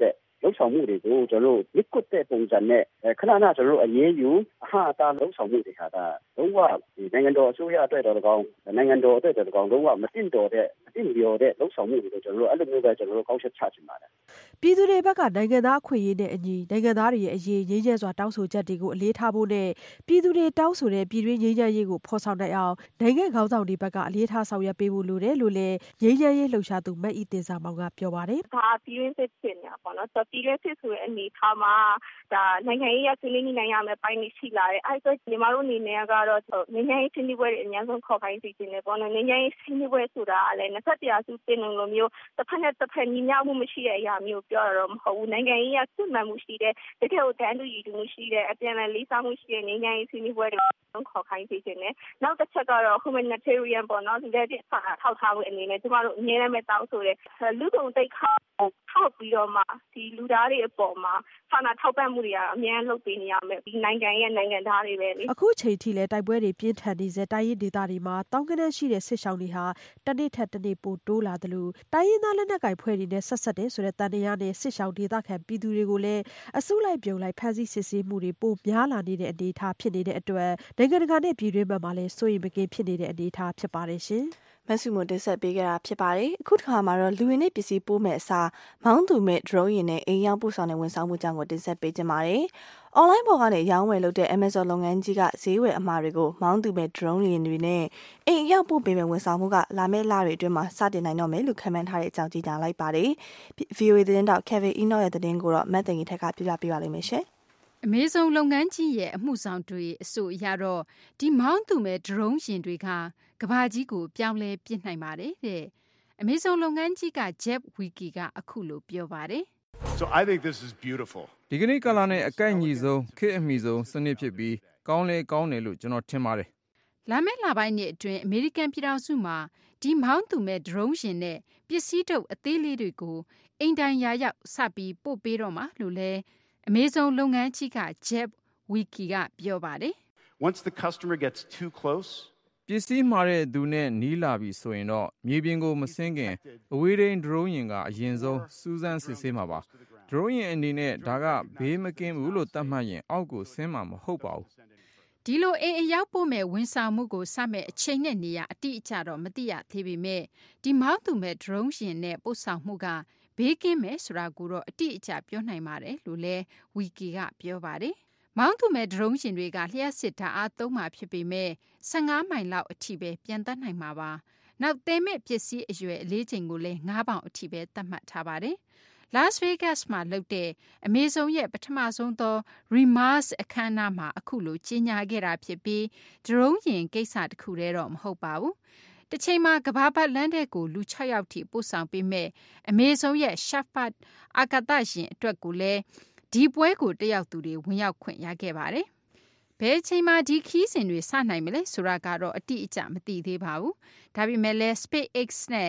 [SPEAKER 4] လှုပ်ဆောင်မှုတွေကိုကျွန်တော်တို့မြစ်ကွတ်တဲ့ပုံစံနဲ့ခဏခဏကျွန်တော်တို့အရေးယူအဟာအတာလှုပ်ဆောင်မှုတွေဟာဒါလုံးဝဒီနိုင်ငံတော်အစိုးရအတွက်တော်တော်နိုင်ငံတော်အတွက်တော်တော်လုံးဝမတင်တော်တဲ့အတင်လျော်တဲ့လှုပ်ဆောင်မှုတွေကိုကျွန်တော်တို့အဲ့လိုမျိုးပဲကျွန်တော်တို့ကောက်ချက်ချချင်ပါတယ်
[SPEAKER 7] ပြည်သူတွေဘက်ကနိုင်ငံသားအခွင့်အရေးနဲ့အညီနိုင်ငံသားတွေရဲ့အရေးငြိမ်းချမ်းစွာတောင်းဆိုချက်တွေကိုအလေးထားဖို့နဲ့ပြည်သူတွေတောင်းဆိုတဲ့ပြည်တွင်းငြိမ်းချမ်းရေးကိုဖော်ဆောင်နိုင်အောင်နိုင်ငံခေါင်းဆောင်တွေဘက်ကအလေးထားဆောင်ရွက်ပေးဖို့လိုတယ်လို့လည်းငြိမ်းချမ်းရေးလှုပ်ရှားသူမတ်ဤတင်စာမောင်ကပြောပါတယ်
[SPEAKER 9] ။ဒါပြည်တွင်းစစ်ဖြစ်နေတာပေါ့နော်။ဆိုပြည်တွင်းစစ်ဆိုတဲ့အနေအထားမှာဒါနိုင်ငံရေးရဆွေးနွေးနေနိုင်ရမယ့်ပိုင်းတွေရှိလာတယ်။အဲ့ဒါညီမတို့အနေနဲ့ကတော့ငြိမ်းချမ်းရေးဆွေးနွေးပွဲတွေအများဆုံးခေါ်ခိုင်းစီခြင်းနဲ့ပေါ့နော်။ငြိမ်းချမ်းရေးဆွေးနွေးပွဲဆိုတာကလည်းနှစ်ဖက်တရားစုတင်လို့မျိုးတစ်ဖက်နဲ့တစ်ဖက်ညီမျှမှုမရှိတဲ့အရာမျိုးပြောရတော့မဟုတ်ဘူး။နိုင်ငံရေးရဆွေးနွေးမှုရှိတဲ့တကယ်ကိုတန်းတူရည်တူမှုရှိတဲ့အပြန်အလှန်လေးစားမှုရှိတဲ့ငြိမ်းချမ်းရေးဆွေးနွေးပွဲတွေခေါ်ခိုင်းစီခြင်းနဲ့နောက်တစ်ချက်ကတော့ humanitarian ပေါ့နော်။ဒီလက်တွေ့စာထောက်ထားမှုအနေနဲ့ကျမတို့အများနဲ့ပဲတောင်းဆိုတဲ့လူကုန်တိတ်ခါထောက်ပြီးတော့မှဒီလူသားတွေအပေါ်မှာဌာနထောက်ပံ့မှုတွေကအများကြီးလုပ်ပေးနေရမယ်ဒီနိုင်ငံရဲ့နိုင်ငံသားတွေပဲလေ
[SPEAKER 7] အခုချိန်ထိလဲတိုက်ပွဲတွေပြင်းထန်နေစေတိုင်းရင်းဒေသတွေမှာတောင်းကနန်းရှိတဲ့စစ်ဆောင်တွေဟာတနေ့ထက်တနေ့ပိုတိုးလာတယ်လို့တိုင်းရင်းသားလက်နက်ကိုင်ဖွဲ့တွေနဲ့ဆက်ဆက်တဲ့ဆိုတဲ့တန်တရားနဲ့စစ်ဆောင်ဒေသခံပြည်သူတွေကိုလည်းအစုလိုက်ပြုံလိုက်ဖမ်းဆီးစစ်ဆေးမှုတွေပိုများလာနေတဲ့အနေအထားဖြစ်နေတဲ့အတွက်နိုင်ငံတကာနဲ့ပြည်တွင်းမှာလည်းစိုးရိမ်မကင်းဖြစ်နေတဲ့အနေအထားဖြစ်ပါတယ်ရှင်
[SPEAKER 2] မဆုမတင်ဆက်ပေးကြတာဖြစ်ပါတယ်အခုတစ်ခါမှာတော့လူဝင်နေပစ္စည်းပို့မဲ့အစားမောင်းသူမဲ့ drone ရင်နဲ့အိမ်ရောက်ပို့ဆောင်တဲ့ဝန်ဆောင်မှုကြောင့်ကိုတင်ဆက်ပေးကြပါတယ်။ online ပေါ်ကနေရောင်းဝယ်လုပ်တဲ့ Amazon လုပ်ငန်းကြီးကဈေးဝယ်အမှာတွေကိုမောင်းသူမဲ့ drone ရင်တွေနဲ့အိမ်ရောက်ပို့ပေးမဲ့ဝန်ဆောင်မှုကလာမယ့်လတွေအတွင်းမှာစတင်နိုင်တော့မယ်လို့ခန့်မှန်းထားတဲ့အကြောင်းကြီးညာလိုက်ပါတယ်။ ဗွီအိုအေ သတင်းတောက် Kevin Enoch ရဲ့သတင်းကိုတော့မတ်တင်ကြီးထက်ကပြပြပေးပါလိမ့်မယ်ရှင်
[SPEAKER 10] ။အမေဇုံလုပ်ငန်းကြီးရဲ့အမှုဆောင်တွေအဆိုအရတော့ဒီမောင်းသူမဲ့ drone ရင်တွေကကဘာကြီးကိုပြောင်းလဲပြစ်နိုင်ပါတယ်တဲ့အမေဇုံလုပ်ငန်းကြီးက Jeff Wiki ကအခုလိုပြောပါတယ်
[SPEAKER 11] So I think this is beautiful.
[SPEAKER 12] ဒီကနေ့ကာလာနဲ့အကိုက်ညီဆုံးခေတ်အမိဆုံးစနစ်ဖြစ်ပြီးကောင်းလဲကောင်းတယ်လို့ကျွန်တော်ထင်ပါတယ်
[SPEAKER 10] လာမယ့်လပိုင်းနှစ်အတွင်းအမေရိကန်ပြည်ထောင်စုမှာဒီမောင်းသူမဲ့ drone ရင်နဲ့ပစ္စည်းထုတ်အသေးလေးတွေကိုအိမ်တိုင်ရာရောက်စပြီးပို့ပေးတော့မှာလို့လဲအမေဇုံလုပ်ငန်းကြီးက Jeff Wiki ကပြောပါတယ်
[SPEAKER 11] Once the customer gets too close
[SPEAKER 12] ပစ္စည်းမှာတဲ့သူနဲ့နီးလာပြီဆိုရင်တော့မြေပြင်ကိုမဆင်းခင်အဝေးထိန် drone ရင်ကအရင်ဆုံးစူးစမ်းစစ်ဆေးမှာပါ drone ရင်အနေနဲ့ဒါကဘေးမကင်းဘူးလို့သတ်မှတ်ရင်အောက်ကိုဆင်းမှာမဟုတ်ပါဘူး
[SPEAKER 10] ဒီလိုအိမ်အရောက်ပို့မဲ့ဝန်ဆောင်မှုကိုစမဲ့အချိန်နဲ့နေရအတိအကျတော့မသိရသေးပေမဲ့ဒီမောင်းသူမဲ့ drone ရင်နဲ့ပို့ဆောင်မှုကဘေးကင်းမဲ့ဆိုတာကိုတော့အတိအကျပြောနိုင်ပါတယ်လို့လဲ Wiki ကပြောပါတယ်မောင်းသူမဲ့ drone ရင်တွေကလျှက်စစ်ဓာတ်အားသုံးမှာဖြစ်ပေမဲ့ဆယ်ငါးမိုင်လောက်အထိပဲပြန်တတ်နိုင်မှာပါနောက်သဲမဲ့ပစ္စည်းအရွယ်အလေးချိန်ကိုလည်းငါးပေါင်အထိပဲသတ်မှတ်ထားပါတယ်Las Vegas မှာလုပ်တဲ့အမေဇုံရဲ့ပထမဆုံးသော Remars အခမ်းအနားမှာအခုလိုကြီးညာခဲ့တာဖြစ်ပြီး drone ရင်ကိစ္စတစ်ခုတည်းတော့မဟုတ်ပါဘူး။တစ်ချိန်မှာကဘာပတ်လန်းတဲ့ကိုလူ၆ယောက်ထိပို့ဆောင်ပေးမဲ့အမေဇုံရဲ့ Shepard အာကာသရင်အတွက်ကိုလည်းဒီပွဲကိုတက်ရောက်သူတွေဝင်ရောက်ခွင့်ရခဲ့ပါတယ်။ဘယ်အချိန်မှဒီခီးစဉ်တွေစနိုင်မလဲဆိုတာကတော့အတိအကျမသိသေးပါဘူး။ဒါပေမဲ့လည်း SpaceX နဲ့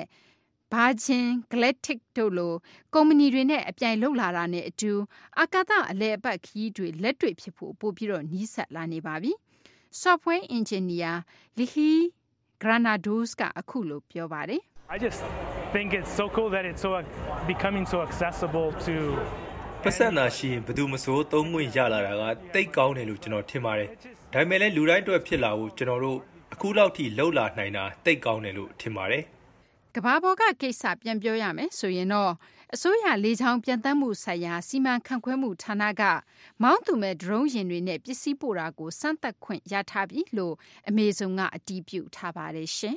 [SPEAKER 10] Virgin Galactic တို့လိုကုမ္ပဏီတွေနဲ့အပြိုင်လှုပ်လာတာနဲ့အတူအာကာသအလဲအပတ်ခီးတွေလက်တွေ့ဖြစ်ဖို့ပို့ပြီးတော့နီးစပ်လာနေပါပြီ။ Software Engineer Lihi Granados ကအခုလိုပြောပါတယ်
[SPEAKER 13] I just think it's so cool that it's so becoming so accessible to
[SPEAKER 14] ပတ်စံသာရှိရင်ဘယ်သူမဆိုသုံးခွင့်ရလာတာကတိတ်ကောင်းတယ်လို့ကျွန်တော်ထင်ပါတယ်။ဒါပေမဲ့လည်းလူတိုင်းအတွက်ဖြစ်လာဖို့ကျွန်တော်တို့အခုလောက်ထိလှုပ်လာနိုင်တာတိတ်ကောင်းတယ်လို့ထင်ပါတယ်
[SPEAKER 10] ကဘာပေါ်ကကိစ္စပြန်ပြောရမယ်ဆိုရင်တော့အစိုးရလေကြောင်းပြန်တမ်းမှုဆိုင်ရာစီမံခန့်ခွဲမှုဌာနကမောင်းသူမဲ့ drone ရင်တွေနဲ့ပစ္စည်းပို့တာကိုစမ်းသပ်ခွင့်ရထားပြီလို့အမေဇုံကအတည်ပြုထားပါတယ်ရှင်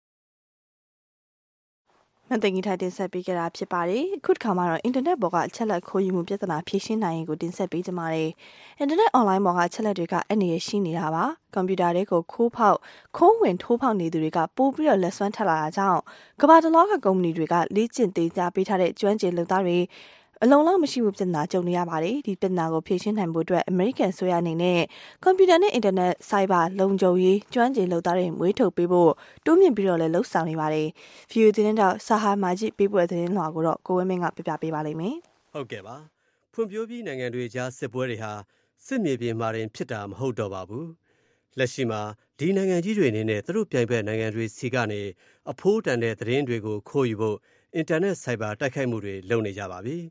[SPEAKER 2] မန်တင်ကြီးထိုင်တင်ဆက်ပေးကြတာဖြစ်ပါတယ်အခုတစ်ခါမှာတော့အင်တာနက်ပေါ်ကအချက်လက်ခိုးယူမှုပြဿနာဖြေရှင်းနိုင်ရင်ကိုတင်ဆက်ပေးကြပါမယ်အင်တာနက်အွန်လိုင်းပေါ်ကအချက်လက်တွေကအနေရရှိနေတာပါကွန်ပျူတာတွေကိုခိုးဖောက်ခိုးဝင်ထိုးဖောက်နေသူတွေကပို့ပြီးတော့လက်စွမ်းထက်လာတာကြောင့်ကမ္ဘာတလောကကုမ္ပဏီတွေကလေ့ကျင့်သေးကြပေးထားတဲ့ကျွမ်းကျင်လုပ်သားတွေအလုံးလောက်မရှိဘူးပြည်နာကြုံနေရပါတယ်ဒီပြည်နာကိုဖြေရှင်းနိုင်ဖို့အတွက်အမေရိကန်ဆိုရအနေနဲ့ကွန်ပျူတာနဲ့အင်တာနက်ဆိုင်ဘာလုံခြုံရေးကျွမ်းကျင်လုပ်သားတွေမွေးထုတ်ပေးဖို့တိုးမြင့်ပြီးတော့လည်းလှုပ်ဆောင်နေပါတယ်ဗီဒီယိုသတင်းတော့ဆာဟာမာဂျီပေးပွဲသတင်းလွှာကိုတော့ကိုဝင်းမင်းကပြပြပေးပါလိမ့်မယ်
[SPEAKER 15] ဟုတ်ကဲ့ပါဖွံ့ဖြိုးပြီးနိုင်ငံတွေကြားစစ်ပွဲတွေဟာစစ်မြေပြင်မှာတင်ဖြစ်တာမဟုတ်တော့ပါဘူးလက်ရှိမှာဒီနိုင်ငံကြီးတွေအနေနဲ့သူတို့ပြိုင်ဘက်နိုင်ငံတွေစီကနေအဖိုးတန်တဲ့သတင်းတွေကိုခိုးယူဖို့အင်တာနက်ဆိုင်ဘာတိုက်ခိုက်မှုတွေလုပ်နေကြပါပြီ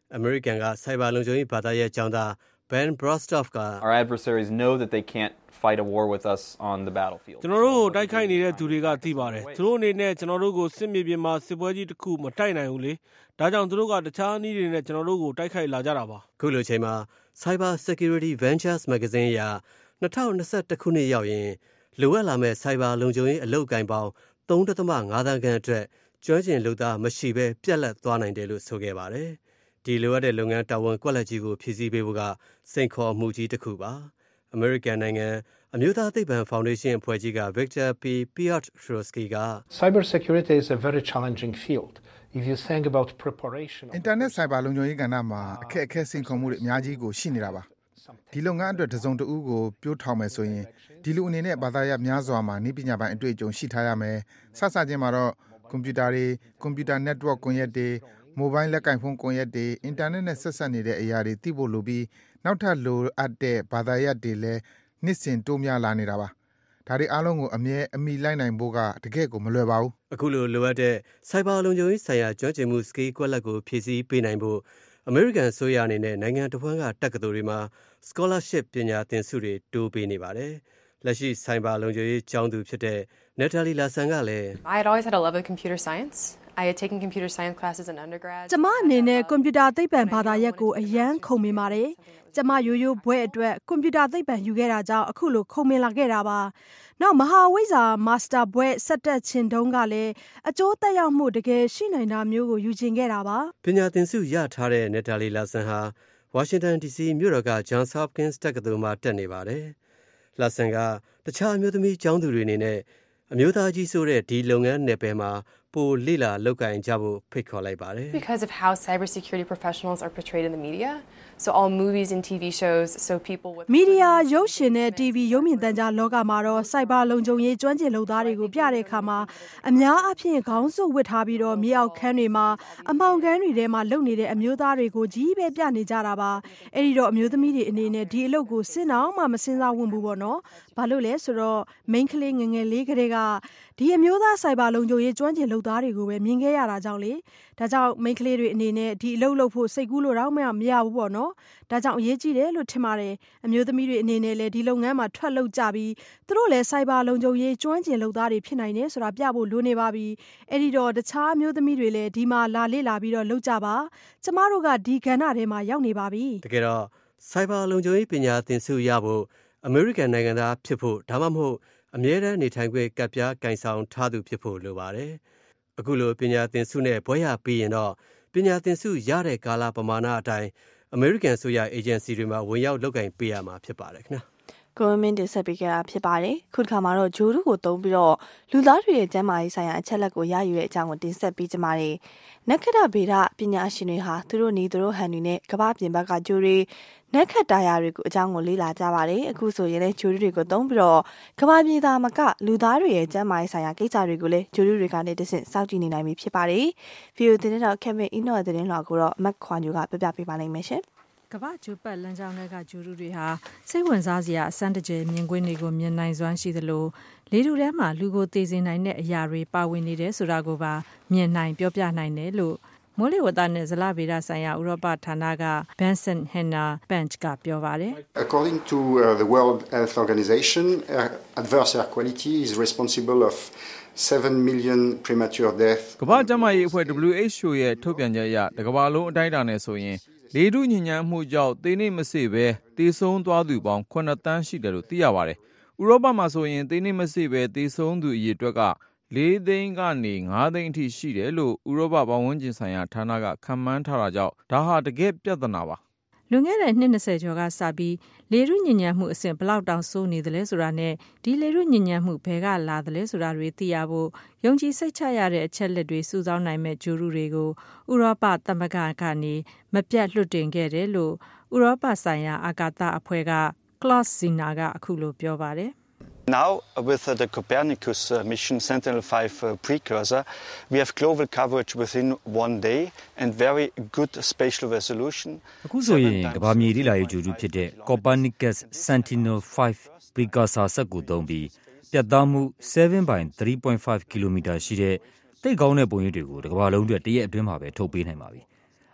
[SPEAKER 15] American က Cyber လုံခြုံရေးဘာသာရပ်ကျောင်းသား Ben Brostoff က
[SPEAKER 16] Our adversaries know that they can't fight a war with us on the battlefield.
[SPEAKER 3] ကျွန်တော်တို့ကိုတိုက်ခိုက်နေတဲ့သူတွေကသိပါတယ်။သူတို့အနေနဲ့ကျွန်တော်တို့ကိုစစ်မြေပြင်မှာစစ်ပွဲကြီးတစ်ခုမတိုက်နိုင်ဘူးလေ။ဒါကြောင့်သူတို့ကတခြားနည်းတွေနဲ့ကျွန်တော်တို့ကိုတိုက်ခိုက်လာကြတာပါ
[SPEAKER 15] ။ခုလိုချိန်မှာ Cyber Security Ventures Magazine အရtwenty twenty-oneခုနှစ်ရောက်ရင်လိုအပ်လာမဲ့ Cyber လုံခြုံရေးအလုပ်ကိုင်ပေါင်းthree point five သန်းခန့်အတွက်ကျွမ်းကျင်လုပ်သားမရှိဘဲပြက်လက်သွားနိုင်တယ်လို့ဆိုခဲ့ပါတယ်။ဒီလိုအပ်တဲ့လုပ်ငန်းတာဝန်ကွက်လက်ကြီးကိုဖြည့်ဆည်းပေးဖို့ကစိန်ခေါ်မှုကြီးတစ်ခုပါ။ American နိုင်ငံအမျိုးသားသိပ္ပံ Foundation အဖွဲ့ကြီးက Victor P. Piotrowski က
[SPEAKER 17] Cyber security is a very challenging field. If you think about preparation
[SPEAKER 18] Internet cyber လုံခြုံရေးကဏ္ဍမှာအခက်အခဲစိန်ခေါ်မှုတွေအများကြီးကိုရှိနေတာပါ။ဒီလုပ်ငန်းအတွက်တစုံတဦးကိုပြိုးထောင်မယ်ဆိုရင်ဒီလူအနေနဲ့ဘာသာရပ်များစွာမှာနည်းပညာပိုင်းအတွေ့အကြုံရှိထားရမယ်။စစချင်းမှာတော့ကွန်ပျူတာတွေကွန်ပျူတာ network ကွန်ရက်တွေမိုဘိုင်းလက်ကင်ဖုန်းကွန်ရက်တွေအင်တာနက်နဲ့ဆက်ဆက်နေတဲ့အရာတွေသိဖို့လိုပြီးနောက်ထပ်လိုအပ်တဲ့ဘာသာရပ်တွေလည်းနှစ်စဉ်တိုးများလာနေတာပါ။ဒါတွေအားလုံးကိုအမြဲအမိလိုက်နိုင်ဖို့ကတကယ့်ကိုမလွယ်ပါဘူး
[SPEAKER 15] ။အခုလိုလိုအပ်တဲ့ Cyber လုံခြုံရေးဆိုင်ရာကျွမ်းကျင်မှု skill ကွက်လက်ကိုဖြည့်ဆည်းပေးနိုင်ဖို့ American ဆိုရအနေနဲ့နိုင်ငံတစ်ဝန်းကတက္ကသိုလ်တွေမှာ scholarship ပညာသင်ဆုတွေတိုးပေးနေပါတယ်။လက်ရှိ Cyber လုံခြုံရေးကျောင်းသူဖြစ်တဲ့ Natalie Larson ကလည်း
[SPEAKER 19] I had always had a love of computer science. I had taken computer science classes in undergrad.
[SPEAKER 7] ကျမအနေနဲ့ကွန်ပျူတာသိပ္ပံဘာသာရပ်ကိုအရန်ခုံမိပါတယ်။ကျမရိုးရိုးဘွဲ့အတွက်ကွန်ပျူတာသိပ္ပံယူခဲ့တာကြောင့်အခုလိုခုံမင်လာခဲ့တာပါ။နောက်မဟာဝိဇ္ဇာမာစတာဘွဲ့ဆက်တက်ခြင်းတုန်းကလည်းအကျိုးသက်ရောက်မှုတကယ်ရှိနိုင်တာမျိုးကိုယူချင်ခဲ့တာပါ
[SPEAKER 15] ။ပညာသင်ဆုရထားတဲ့ Natalie Larson ဟာ Washington ဒီ စီ မြို့တော်က Johns Hopkins တက္ကသိုလ်မှာတက်နေပါတယ်။ Larson ကတခြားအမျိုးသမီးကျောင်းသူတွေအနေနဲ့အမျိုးသားကြီးဆိုတဲ့ဒီလုပ်ငန်းနယ်ပယ်မှာပိုလေ့လာလုပ်ကိုင်ကြဖို့ဖိတ်ခေါ်လိုက်ပါတယ်။
[SPEAKER 19] Because of how cybersecurity professionals are portrayed in the media. So all movies and T V shows so people with
[SPEAKER 7] မီဒီယာရုပ်ရှင်နဲ့ တီဗီ ရုပ်မြင်သံကြားလောကမှာတော့ Cyber လုံခြုံရေးကျွမ်းကျင်လုပ်သားတွေကိုပြတဲ့အခါမှာအများအပြားခေါင်းစွပ်ဝတ်ထားပြီးတော့မြေအောက်ခန်းတွေမှာအမှောင်ခန်းတွေထဲမှာလုပ်နေတဲ့အမျိုးသားတွေကိုကြီးပဲပြနေကြတာပါ။အဲ့ဒီတော့အမျိုးသမီးတွေအနေနဲ့ဒီအလုပ်ကိုစဉ်းအောင်မှမစဉ်းစားဝင်ဘူးပေါ့နော်။ဘာလို့လဲဆိုတော့ main ကလေးငငယ်လေးကလေးကဒီအမျိုးသား Cyber လုံခြုံရေးကျွမ်းကျင်လုပ်သားတွေကိုပဲမြင်ခဲ့ရတာကြောင့်လေဒါကြောင့် main ကလေးတွေအနေနဲ့ဒီအလုပ်လုပ်ဖို့စိတ်ကူးလို့တော့မရဘူးပေါ့နော်။ဒါကြောင့်အရေးကြီးတယ်လို့ထင်ပါတယ်။အမျိုးသမီးတွေအနေနဲ့လည်းဒီလုပ်ငန်းမှာထွက်လုပ်ကြပြီးသူတို့လည်း Cyber လုံခြုံရေးကျွမ်းကျင်လုပ်သားတွေဖြစ်နိုင်တယ်ဆိုတာပြဖို့လိုနေပါပြီ။အဲ့ဒီတော့တခြားအမျိုးသမီးတွေလည်းဒီမှာလာလေ့လာပြီးတော့လုပ်ကြပါ။ကျမတို့ကဒီကဏ္ဍထဲမှာရောက်နေပါပြီ
[SPEAKER 15] ။တကယ်တော့ Cyber လုံခြုံရေးပညာသင်ဆုရဖို့ American နိုင်ငံသားဖြစ်ဖို့ဒါမှမဟုတ်အမြဲတမ်းနေထိုင်ခွင့်ကပ်ပြားကင်ဆောင်ထားသူဖြစ်ဖို့လိုပါတယ်။အခုလိုပညာသင်ဆုနဲ့ဘွဲရပြီးရင်တော့ပညာသင်ဆုရတဲ့ကာလပမာဏအတိုင်း American ဆိုရ agency တွေမှာဝင်ရောက်လုပ်ကိုင်ပေးရမှာဖြစ်ပါတယ်ခင်ဗျာ
[SPEAKER 2] ။ကိုမင်းတင်ဆက်ပေးကြတာဖြစ်ပါတယ်။ခုတစ်ခါမှာတော့ဂျိုးတို့ကိုတုံးပြီးတော့လူသားတွေရဲ့ကျန်းမာရေးဆိုင်ရာအချက်လက်ကိုရယူတဲ့အကြောင်းကိုတင်ဆက်ပေးကြပါမယ်။နက္ခတ္တဗေဒပညာရှင်တွေဟာသူတို့နေသူတို့ဟန်တွေနဲ့ကမ္ဘာပြင်ဘက်ကဂျိုးတွေနက္ခတ္တရာတွေကိုအကြောင်းကိုလေ့လာကြပါတယ်။အခုဆိုရင်လည်းဂျိုးတွေကိုတုံးပြီးတော့ကမ္ဘာပြည်သားမကလူသားတွေရဲ့ကျန်းမာရေးဆိုင်ရာကိစ္စတွေကိုလည်းဂျိုးတွေကနေတဆင့်စောင့်ကြည့်နေနိုင်ပြီဖြစ်ပါတယ်။ဗီဒီယိုတင်တဲ့တော့ကက်မင်အင်းနော်တဲ့တင်လွှာကိုတော့မက်ခွန်ယူကပြပြပေးပါလိမ့်မယ်ရှင်
[SPEAKER 20] ။ကမ္ဘာကျိုးပတ်လမ်းကြောင်းတွေကဂျိုးတွေဟာစိတ်ဝင်စားစရာအစမ်းတကျမြင်ကွင်းတွေကိုမြင်နိုင်စွမ်းရှိသလိုလေထုထဲမှာလူကိုသေစေနိုင်တဲ့အရာတွေပါဝင်နေတယ်ဆိုတာကိုပါမြင်နိုင်ပြောပြနိုင်တယ်လို့မိုးလေဝသနဲ့ဇလဗေဒဆိုင်ရာဥရောပဌာနက Vincent Henna Bench ကပြောပါတယ်
[SPEAKER 21] ။ According to uh, the World Health Organization, uh, adverse air quality is responsible of seven million premature deaths.
[SPEAKER 12] ကမ္ဘာ့ကျန်းမာရေးအဖွဲ့ W H O ရဲ့ထုတ်ပြန်ချက်အရတစ်ကမ္ဘာလုံးအတိုင်းအတာနဲ့ဆိုရင်လေထုညစ်ညမ်းမှုကြောင့်သေနှိမ့်မစေဘဲသေဆုံးသွားသူပေါင်းခုနှစ်သန်းရှိတယ်လို့သိရပါတယ်။ဥရောပမှာဆိုရင်သေနှိမ့်မစေဘဲသေဆုံးသူအရေအတွက်ကလေးသိန်းကနေငါးသိန်းအထိရှိတယ်လို့ဥရောပပတ်ဝန်းကျင်ဆိုင်ရာဌာနကခန့်မှန်းထားတာကြောင့်ဒါဟာတကယ်ပြဿနာပါ
[SPEAKER 20] လွန်ခဲ့တဲ့နှစ်၂၀ကျော်ကစပြီးလေထုညစ်ညမ်းမှုအဆင့်ဘလောက်တောင်ဆိုးနေသလဲဆိုတာနဲ့ဒီလေထုညစ်ညမ်းမှုဘယ်ကလာသလဲဆိုတာတွေသိရဖို့ယုံကြည်စိတ်ချရတဲ့အချက်လက်တွေစုဆောင်းနိုင်မဲ့ဂျိုရုတွေကိုဥရောပသမဂ္ဂကနေမပြတ်လွှတ်တင်ခဲ့တယ်လို့ဥရောပဆိုင်ရာအာကာသအဖွဲ့က Klaus Zina ကအခုလိုပြောပါတယ်
[SPEAKER 22] Now, with uh, the Copernicus uh, mission Sentinel five uh, precursor, we have global coverage within one day and very good spatial resolution.
[SPEAKER 23] အခုဆိုရင်ကမ္ဘာမြေလေ့လာရေးဂျိုရုဖြစ်တဲ့ Copernicus Sentinel five precursor စက်ကိုသုံးပြီးပြတ်သားမှု seven by three point five ကီလိုမီတာရှိတဲ့တိတ်ကောင်းတဲ့ပုံရိပ်တွေကိုတစ်ကမ္ဘာလုံးအတွက်တရက်အတွင်းမှာပဲထုတ်ပေးနိုင်ပါပြီ။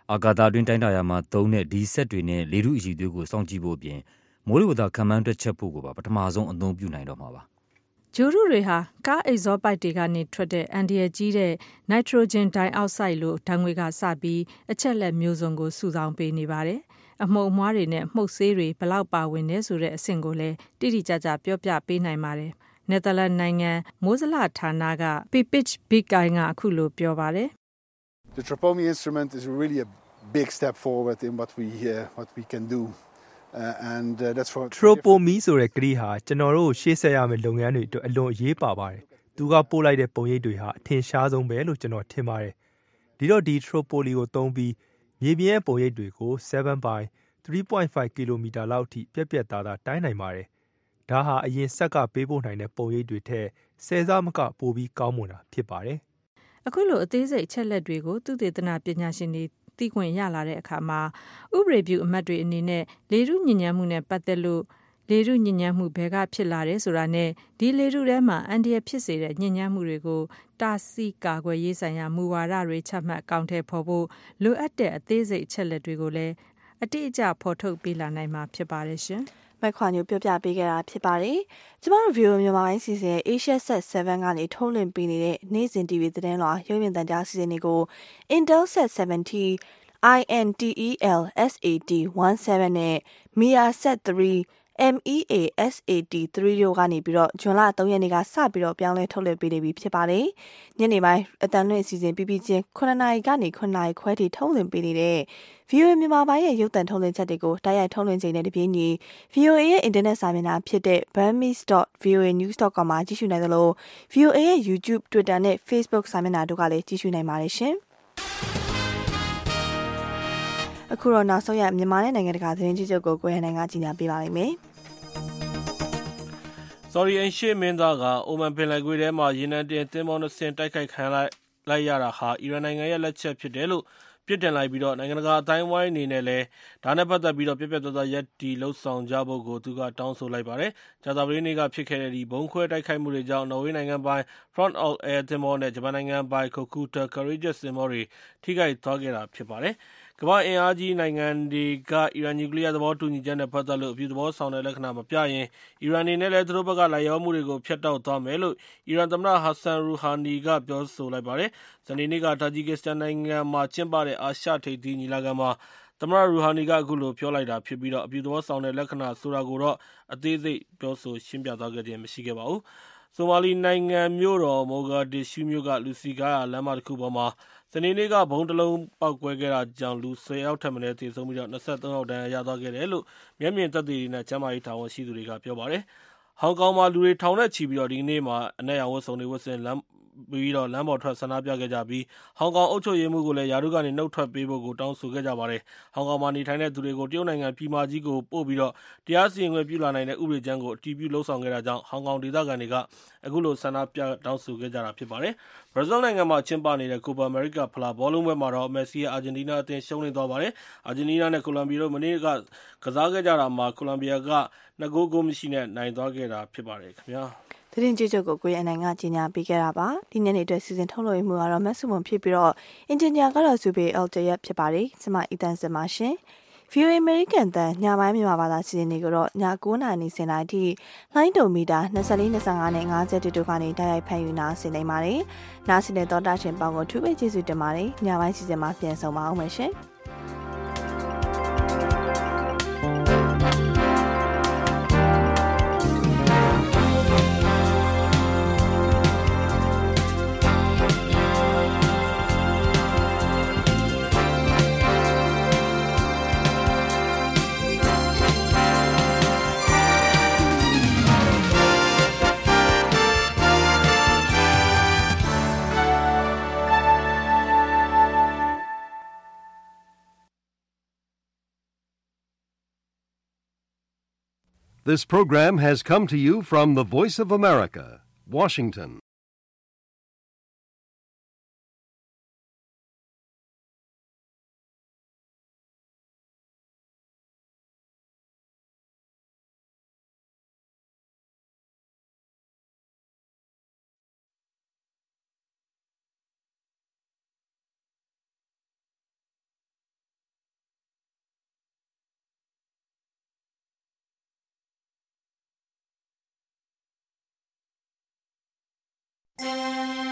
[SPEAKER 23] အာကာသတွင်းတိုင်းတာယာမှာသုံးတဲ့ဒီစက်တွေနဲ့လေထုအရည်အသွေးကိုစောင့်ကြည့်ဖို့အပြင်မိုးလေဝသခန့်မှန်းတွက်ချက်ဖို့ကိုပါပထမဆုံးအသုံးပြုနိုင်တော့မှာပါ
[SPEAKER 20] ဂျိုရုတွေဟာကားအိတ်ဇောပိုက်တွေကနေထွက်တဲ့အန်ဒီယာကြီးတဲ့နိုက်ထရိုဂျင်ဒိုင်အောက်ဆိုက်လိုဓာတ်ငွေ့ကစပြီးအချက်လက်မျိုးစုံကိုစုဆောင်းပေးနေပါတယ်။အမှုန်အမွှားတွေနဲ့မှုတ်ဆေးတွေဘလောက်ပါဝင်နေဆိုတဲ့အဆင့်ကိုလည်းတိတိကျကျပြောပြပေးနိုင်ပါတယ်။နယ်သာလန်နိုင်ငံမိုးဇလဌာနက Pipich Bikay ကအခုလိုပြောပါတယ်။
[SPEAKER 1] The Tropomi instrument is really a big step forward in what we uh, what we can do. Uh, and uh, that's for
[SPEAKER 5] Tropomi ဆိုတဲ့ကတိဟာကျွန်တော်တို့ရှေ့ဆက်ရမယ့်လုပ်ငန်းတွေအတွက်အလွန်အရေးပါပါတယ်။သူကပို့လိုက်တဲ့ပုံရိပ်တွေဟာအထင်ရှားဆုံးပဲလို့ကျွန်တော်ထင်ပါတယ်။ဒီတော့ဒီ Tropoli ကိုသုံးပြီးမြေပြင်ရဲ့ပုံရိပ်တွေကိုseven by three point five ကီလိုမီတာလောက်အထိပြက်ပြက်သားသားတိုင်းနိုင်ပါတယ်။ဒါဟာအရင်ဆက်ကပေးပို့နိုင်တဲ့ပုံရိပ်တွေထက်ဆယ်ဆမကပိုပြီးကောင်းမွန်တာဖြစ်ပါတယ်
[SPEAKER 20] ။အခုလိုအသေးစိတ်အချက်လက်တွေကိုသူတေသနပညာရှင်တွေသိခွင့်ရလာတဲ့အခါမှာဥပဒေပြုအမတ်တွေအနေနဲ့လေထုညဉ့်ဉန်းမှုနဲ့ပတ်သက်လို့လေထုညဉ့်ဉန်းမှုဘယ်ကဖြစ်လာတယ်ဆိုတာနဲ့ဒီလေထုထဲမှာအန်ဒီယာဖြစ်စေတဲ့ညဉ့်ဉန်းမှုတွေကိုတားဆီးကာကွယ်ရေးဆိုင်ရာမူဝါဒတွေချမှတ်အကောင်အထည်ဖော်ဖို့လိုအပ်တဲ့အသေးစိတ်အချက်လက်တွေကိုလည်းအတိအကျဖော်ထုတ်ပေးလာနိုင်မှာဖြစ်ပါတယ်ရှင်
[SPEAKER 2] ။မိုက်ခွာညိုပြောပြပေးခဲ့တာဖြစ်ပါတယ်။ကျမတို့ View မြန်မာပိုင်းစီစဉ်ရဲ့ Asia Set seven ကနေထုတ်လွှင့်ပေးနေတဲ့နေ့စဉ် တီဗီ သတင်းလွှာရုပ်မြင်သံကြားစီစဉ်တွေကို Intel Set seventy I N T E L S A T seventeen နဲ့ Mia Set three M E A S A T three တို့ကနေပြီးတော့ဇွန်လthreeရက်နေ့ကစပြီးတော့ပြောင်းလဲထုတ်လွှင့်ပေးနေပြီဖြစ်ပါတယ်။ညနေပိုင်းအတန်လွင့်အစီအစဉ်ပြီးပြီးချင်းnineနာရီကနေnineနာရီခွဲထိထုတ်လွှင့်ပေးနေတဲ့ ဗွီအိုအေ မြန်မာပိုင်းရဲ့ရုပ်သံထုတ်လွှင့်ချက်တွေကိုတိုက်ရိုက်ထုတ်လွှင့်ချိန်နဲ့တပြေးညီ ဗွီအိုအေ ရဲ့အင်တာနက်စာမျက်နှာဖြစ်တဲ့ burmese dot voa news dot com မှာကြည့်ရှုနိုင်သလို ဗွီအိုအေ ရဲ့ YouTube, Twitter နဲ့ Facebook စာမျက်နှာတို့ကလည်းကြည့်ရှုနိုင်ပါတယ်ရှင်။အခုတော့နောက်ဆုံးရမြန်မာနဲ့နိုင်ငံတကာသတင်းကြီးချုပ်ကိုကိုရနိုင်ကကြီးညာပေးပါလိမ့်မယ်
[SPEAKER 3] ။ Sorry အင်ရှေမင်းသားကအိုမန်ပင်လယ်ကွေ့ထဲမှာရေနံတင်သင်္ဘောနှစ်စင်းတိုက်ခိုက်ခံလိုက်လိုက်ရတာဟာအီရန်နိုင်ငံရဲ့လက်ချက်ဖြစ်တယ်လို့ပြစ်တင်လိုက်ပြီးတော့နိုင်ငံတကာအတိုင်းဝိုင်းအနေနဲ့လည်းဒါနဲ့ပတ်သက်ပြီးတော့ပြပြသွားသွားရက်တီလှုပ်ဆောင်ကြဖို့ကိုသူကတောင်းဆိုလိုက်ပါတယ်။ကြာသပတေးနေ့ကဖြစ်ခဲ့တဲ့ဒီဘုံခွဲတိုက်ခိုက်မှုတွေကြောင့်နော်ဝေးနိုင်ငံပိုင် Front of Air သင်္ဘောနဲ့ဂျပန်နိုင်ငံပိုင် Kokuta Courageous သင်္ဘောတွေထိခိုက်သွားခဲ့တာဖြစ်ပါတယ်။ကမ္ဘာအင်အားကြီးနိုင်ငံတွေကအီရန်နျူကလ িয়ার သဘောတူညီချက်နဲ့ပတ်သက်လို့အပြုသဘောဆောင်တဲ့လက္ခဏာမပြရင်အီရန်အနေနဲ့လည်းသူတို့ဘက်ကလိုက်ရောမှုတွေကိုဖျက်တောက်သွားမယ်လို့အီရန်သမ္မတဟဆန်ရူဟာနီကပြောဆိုလိုက်ပါတယ်။စနေနေ့ကတာဂျီကစ္စတန်နိုင်ငံမှာကျင်းပတဲ့အာရှထိပ်သီးညီလာခံမှာသမ္မတရူဟာနီကအခုလိုပြောလိုက်တာဖြစ်ပြီးတော့အပြုသဘောဆောင်တဲ့လက္ခဏာဆိုတာကိုတော့အသေးစိတ်ပြောဆိုရှင်းပြသွားခဲ့ခြင်းမရှိခဲ့ပါဘူး။ဆိုမာလီနိုင်ငံမြို့တော်မိုဂါဒစ်ရှူးမြို့ကလူစီကားလမ်းမတစ်ခုပေါ်မှာစနေနေ့ကဘုံတလုံးပောက်ကွဲခဲ့တာကြောင့်လူtenယောက်ထက်မနည်းသေဆုံးပြီးတော့twenty-threeယောက်ဒဏ်ရာရသွားခဲ့တယ်လို့မျက်မြင်သက်သေတွေနဲ့ကျန်းမာရေးတာဝန်ရှိသူတွေကပြောပါတယ်။ဟောင်ကောင်မှာလူတွေထောင်နဲ့ချီပြီးတော့ဒီနေ့မှာအနက်ရောင်ဝတ်စုံတွေဝတ်ဆင်လမ်းပြီးတော့လမ်းပေါ်ထွက်ဆန္ဒပြခဲ့ကြပြီးဟောင်ကောင်အုပ်ချုပ်ရေးမှူးကိုလည်းယာရုကနေနှုတ်ထွက်ပေးဖို့ကိုတောင်းဆိုခဲ့ကြပါတယ်။ဟောင်ကောင်မှာနေထိုင်တဲ့သူတွေကိုတရုတ်နိုင်ငံပြည်မကြီးကိုပို့ပြီးတော့တရားစီရင်ခွင့်ပြုလာနိုင်တဲ့ဥပဒေကြမ်းကိုအတည်ပြုလှုပ်ဆောင်ခဲ့တာကြောင့်ဟောင်ကောင်ဒေသခံတွေကအခုလိုဆန္ဒပြတောင်းဆိုခဲ့ကြတာဖြစ်ပါတယ်။ဘရာဇီးနိုင်ငံမှာကျင်းပနေတဲ့ကိုပါအမေရိကဖလားဘောလုံးပွဲမှာတော့မက်ဆီရဲ့အာဂျင်တီးနားအသင်းရှုံးနိမ့်သွားပါတယ်။အာဂျင်တီးနားနဲ့ကိုလံဘီယာတို့မနေ့ကကစားခဲ့ကြတာမှာကိုလံဘီယာကtwo goal ဂိုးမရှိနဲ့နိုင်သွားခဲ့တာဖြစ်ပါတယ်ခင်ဗျာ။
[SPEAKER 2] သတင်းကြည့်ချုပ်ကိုကိုရအနိုင်ကကြီးညာပေးခဲ့တာပါဒီနေ့နေ့အတွက်စီစဉ်ထုတ်လွှင့်မှုကတော့မက်ဆုမွန်ဖြစ်ပြီးတော့အင်ဂျင်နီယာကတော့ဇူဘေအယ်တရက်ဖြစ်ပါတယ်ကျွန်မအီတန်စင်ပါရှင် ဗီအိုအေ American တန်ညပိုင်းမြန်မာဘာသာစီစဉ်နေကြတော့ညnineနာရီစင်တိုင်းထိလိုင်းတုံမီတာtwenty-four, twenty-fiveနဲ့fiftyတို့ကနေတိုက်ရိုက်ဖန်ယူနာဆင်နေပါတယ်နားဆင်တဲ့သောတာရှင်ပေါင်းကိုထူးပဲကျေးဇူးတင်ပါတယ်ညပိုင်းစီစဉ်မှာပြန်ဆောင်ပါအောင်မယ်ရှင်
[SPEAKER 8] This program has come to you from the Voice of America, Washington.
[SPEAKER 2] ။